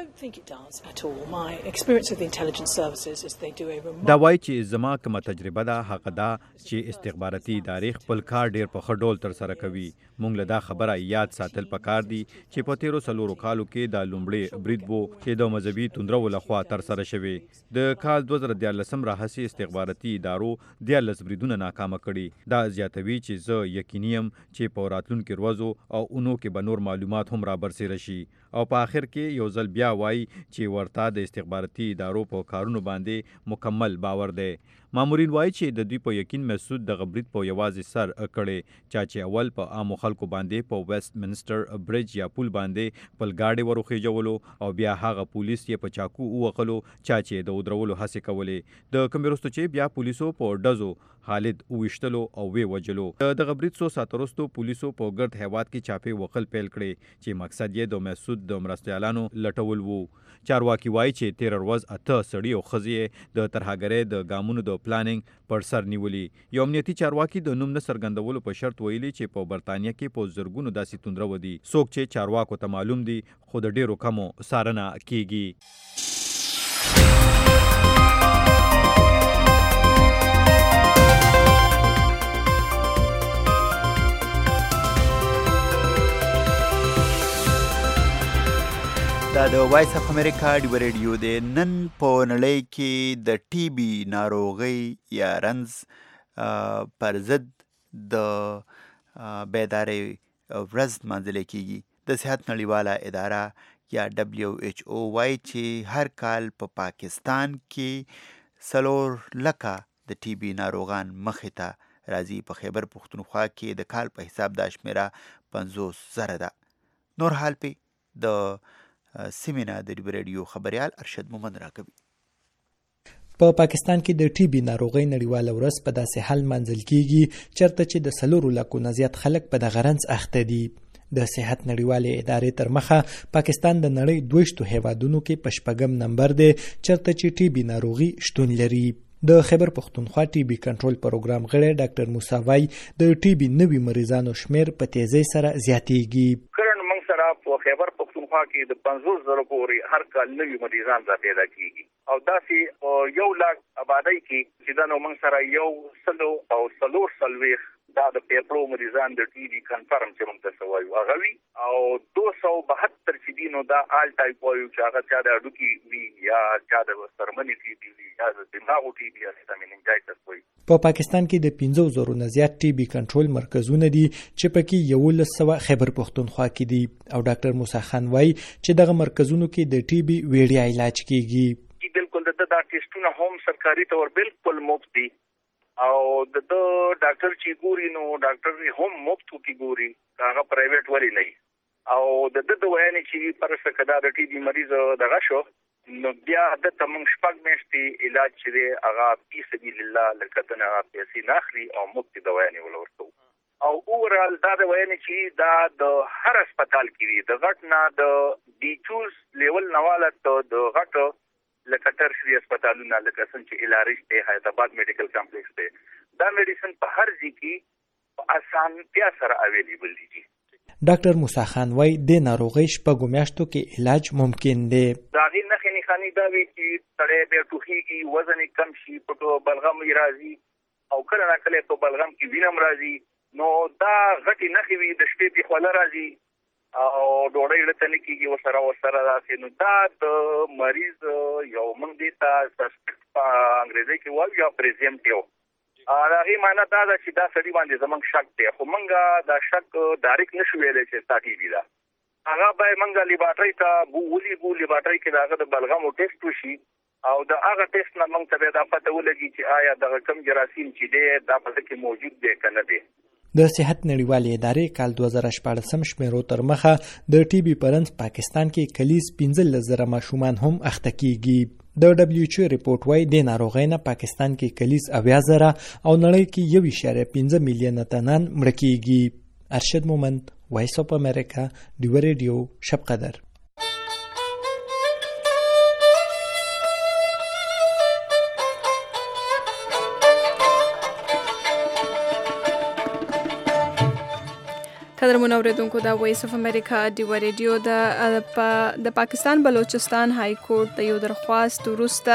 دا وایي چې زما کومه تجربه ده هغه دا چې استخباراتي ادارې خپل کار ډیر په ښه ډول ترسره کوي. موږ له دا خبره یاد ساتل پکار دي چې په تیرو 4 کالو کې دا لومړی برید وو چې د مذهبي توندرو لخوا ترسره شوی. د کال 2014 راهیسې استخباراتي ادارو 14 بریدونه ناکامه کړي. دا زیاتوي چې زه یقیني یم چې په راتلونکو ورځو او اونو کې به نور معلومات هم را برسېره شي. او په آخر کې یو ځل بیا وایي چې ورته د استخباراتي ادارو په کارونو باندې مکمل باور دی. مامورین وایي چې د دوی په یقین مسعود دغه برید په یوازې سر کړی چا چې اول په عامو خلکو باندې په ویسټ منسټر برج یا پل باندې خپل ګاډي وروخیجولو او بیا هغه پولیس یې په چاقو ووهلو چا چې د ودرولو هڅې کولې. د کومې وروسته چې بیا پولیسو په ډزو خالد وویشتلو او وی وجلو. دغه برید څو ساعته وروسته پولیسو په ګرد هیواد کې چاپې وهل پیل کړې چې مقصد یې د مسعود د مرستیالانو لټول وو. چارواکي وایي چې تیر ورځ 8 سړي او ښځې د ترهګرۍ د ګامونو د پلانینګ پر سر نیولي. یو امنیتي چارواکي د نوم نه څرګندولو په شرط ویلي چې په برتانیه کې په زرګونو داسې توندرو دي څوک چې چارواکو ته معلوم دي خو د ډیرو کمو څارنه کیږي. دا د وایس اف امریکا ډیو ریډیو دی. نن په نړۍ کې د ټي بي ناروغۍ یا رنز پر ضد د بیدارۍ ورځ لمانځل کیږي. د صحت نړیواله اداره یا WHO وایي چې هر کال په پاکستان کې 4 لکه د ټي بي ناروغان مخې ته راځي. په خیبر پښتونخوا کې د کال په حساب دا شمیره 50,000 ده. نور حال په د سیمینا د ریډیو خبريال ارشد مومند راکوي. په پاکستان کې د ټي بي ناروغۍ نړیواله ورځ په داسې حال منځل کیږي چرته چې د 4 لکو نه زیات خلک په دغه رنځ اخته دي. د صحت نړیوالې ادارې تر مخه پاکستان د نړۍ 22 هیوادونو کې په 8م نمبر دی چرته چې ټي بي ناروغي شتون لري. د خیبر پښتونخوا ټي بي کنټرول پروګرام غړی ډاکټر موسی وای د ټي بي نوي مریضانو شمیر په تیزی سره زیاتېږي. په خیبر پښتونخوا کې د 50,000 پورې هر کال نوي مریضان را پیدا کیږي او داسې 1 لک آبادی کې چې دا نو موږ سره 100 او 340 دا د پیپلو مریضان د ټي بي کنفرم چې موږ ته وایو هغه وی او 272 چې دینو دا آل ټایپ وایو چې هغه چا د اډوکی وی یا چا د سرمنی ټي بي وی یا د دماغو ټي بي یا د مننجایټس وایي. په پاکستان کې د 15,000 نه زیات ټي بي کنټرول مرکزونه دي چې پکې 1100 خیبر پښتونخوا کې دي او ډاکټر موسی خان وایي چې دغه مرکزونو کې د ټي بي ویړیا علاج کیږي. بالکل دا ټیسټونه هم سرکاري تور بالکل مفت دي او د ډاکټر چې ګوري نو ډاکټر هم مفت کې ګوري هغه پرایویټ ولی نه او د وایي چې پر څه د ټي بي مریض دغه شو نو بیا د تمام شپږ میاشتې علاج چې هغه په سبیل الله لکتنه پیسې ناخلي او مفت دوايانې ولورته او اورال دا د وایي چې دا د هر هسپتال کې وي د غټ نه د ډي چوز لیول نواله د غټ لکه ترشري هسپتالونه لکه څنګه الارش ته حیدرآباد میډیکل کمپلیکس ته دا میډیسن په هر ځای کې اسانتیا سره اویلیبل دي. ډاکټر موسی خان وای د ناروغۍ شپږو میاشتو کې علاج ممکن دی. دا غي نه خني دا وی چې تړې به ټوخیږي وزن کم شي په بلغم راځي او کله نه کله په بلغم کې وینم راځي نو دا غټي نه خوي د شپې په خول راځي او ډوړې لته نه کیږي وسره راځي نو دا د مریض یو مونږ دې ته سسپیکټ په انګریزي کې وایي یا پریزیمټیو هغه معنا دا چې دا سړي باندې زمونږ شک دی خو مونږه دا شک ډایرکټ نشو ویلی چې ستا ټي وي ده هغه به مونږه لیبارټرۍ ته بولیږو لیبارټرۍ کې د هغه د بلغمو ټیسټ وشي او د هغه ټیسټ نه مونږ ته بیا دا پته ولګي چې آیا دغه کوم جراثیم چې دی دا په دې کې موجود دی که نه دی. د صحت نړیوالې ادارې کال 2014 شمیرو تر مخه د ټي بي پرنس پاکستان کې کلیز 15,000 ماشومان هم اخته کیږي. د دبليو ایچ او ریپورت وايي د ناروغۍ نه پاکستان کې کلیز 80,000 او نړۍ کې 1.5 میلیون تنان مړه کیږي. ارشد مومند، وایس اف امریکا، ډیو ریډیو، شب قدر. قدرمن اوریدونکو دا وایس اف امریکا ډیو ریډیو د پاکستان بلوچستان های کورټ د یو درخواست وروسته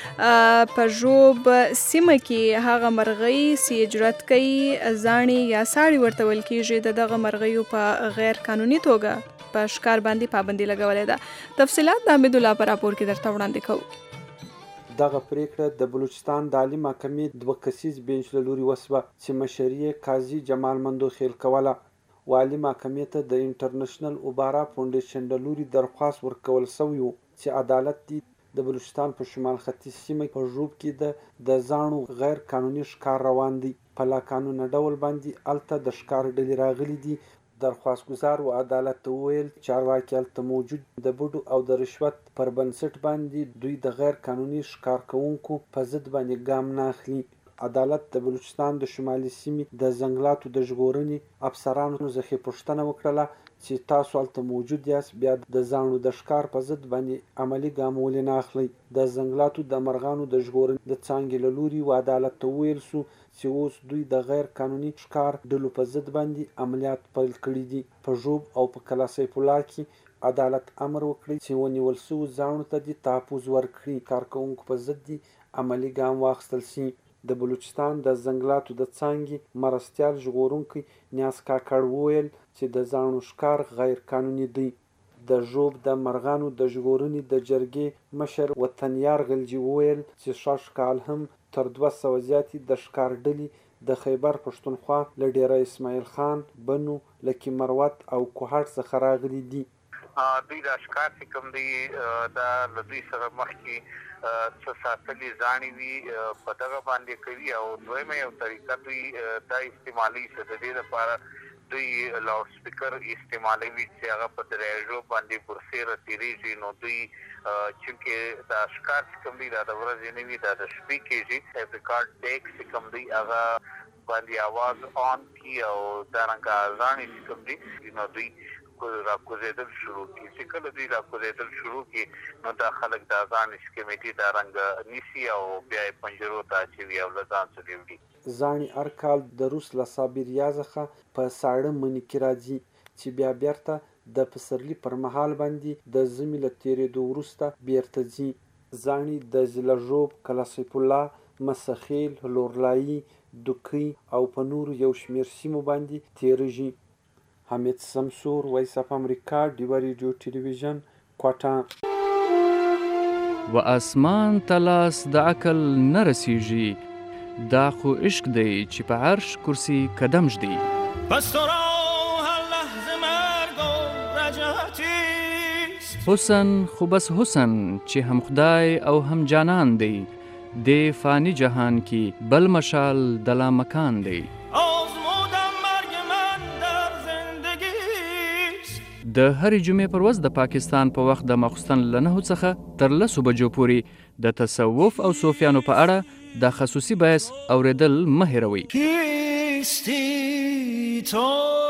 په ژوب سیمه کې هغه مرغۍ چې جرأت کوي ځاني یا ساړي ورته ویل کېږي دغه مرغیو په غیر قانوني توګه په ښکار باندې پابندي لګولې ده. تفصیلات د حمید الله په راپور کې درته وړاندې کوو. دغه پریکړه د بلوچستان د عالی محکمې 2 کسیز بینچ له لوري وسوه چې مشري قاضي جمال مندوخیل کوله. والی محکمې ته د انټرنیشنل اوبارا فاونډیشن له لوري درخواست ورکول شوی و چې عدالت دی د بلوچستان په شمال ختیځ سیمه په ژوب کې د ځانو غیر قانوني ښکار روان دی. په لا قانوني ډول باندې الته د ښکار ډلې راغلي دي. درخواست گزار و عدالت ته وویل چارواکي هلته موجود د بډو او د رشوت پر بنسټ باندې دوی د غیر قانوني ښکار کوونکو په ضد باندې ګام نه اخلي. عدالت د بلوچستان د شمالي سیمې د ځنګلاتو د ژغورنې افسرانو څخه پوښتنه وکړه چې تاسو هلته موجود یاست بیا د ځانو د ښکار په ضد باندې عملي ګام ولې نه اخلئ. د ځنګلاتو د مرغانو د ژغورنې د څانګې له لوري و عدالت ته وویل سو چې اوس دوی د غیر قانوني ښکار ډلو په ضد باندې عملیات پیل کړي دي. په ژوب او په کلا سیف الله کې عدالت امر وکړي چې ونیول شوو ځانو ته د تحفظ ورکړي کارکوونکو په ضد دي عملي ګام واخیستل شي. د بلوچستان د ځنګلاتو د څانګې مرستیال ژغورونکی نیاز کاکړ وویل چې د ځانو ښکار غیر قانوني دی. د ژوب د مرغانو د ژغورنې د جرګې مشر وطنیار غلجي وویل چې شاش کال هم تر 200 زیاتې د ښکار ډلې د خیبر پښتونخوا له ډیره اسماعیل خان، بنو، لکي مروت او کوهاټ څخه راغلي دي. دوی د ښکار چې کوم دی دا له دوی سره مخکې څه ساتلې ځانې وي په دغه باندې کوي او دویمه یو طریقه دوی دا استعمالوي چې د دې لپاره دوی لاوډ سپیکر استعمالوي چې هغه په دریاژو باندې برسېره تېرېږي نو دوی چونکې دا ښکار چې کوم دی دا د ورځې نه وي دا د شپې کېږي ریکارډ ټیک چې کوم دی هغه باندې اواز آن کړي او دارنګه ځانې چې کوم دی نو دوی راکوزېدل شروع کړي. چې کله دوی راکوزېدل شروع کړي نو دا خلک د ځانې کمیټې دا رنګ نیسي او بیا یې پنجرو ته اچوي او له ځان سره وړي. ځانې هر کال د روس له سایبریا څخه په ساړه مني کې راځي چې بیا بیرته د پسرلي پر مهال باندې د ژمي له تېرېدو وروسته بیرته ځي. ځانې د ضلع ژوب، کلا سیف الله، مسخیل، لورلایي، دوکۍ او په نورو یو شمېر سیمو باندې تېرېږي. حمید سمسور، وایس اف امریکا، ډیو ریډیو ټلویزیون، کوټه. و اسمان تلاس د عقل نه رسیږي دا خو عشق دی چې په عرش کرسی قدم ږدي. پس تو را هر لحظه مرگ و رجعتیست حسن خو بس حسن چې هم خدای او هم جانان دی د فانی جهان کې بل مشال د لا مکان دی. د هرې جمعې پر ورځ د پاکستان په وخت د ماخوستن له 9 څخه تر 10 بجو پورې د تصوف او صوفیانو په اړه د خصوصي بحث اوریدل مه هېروئ.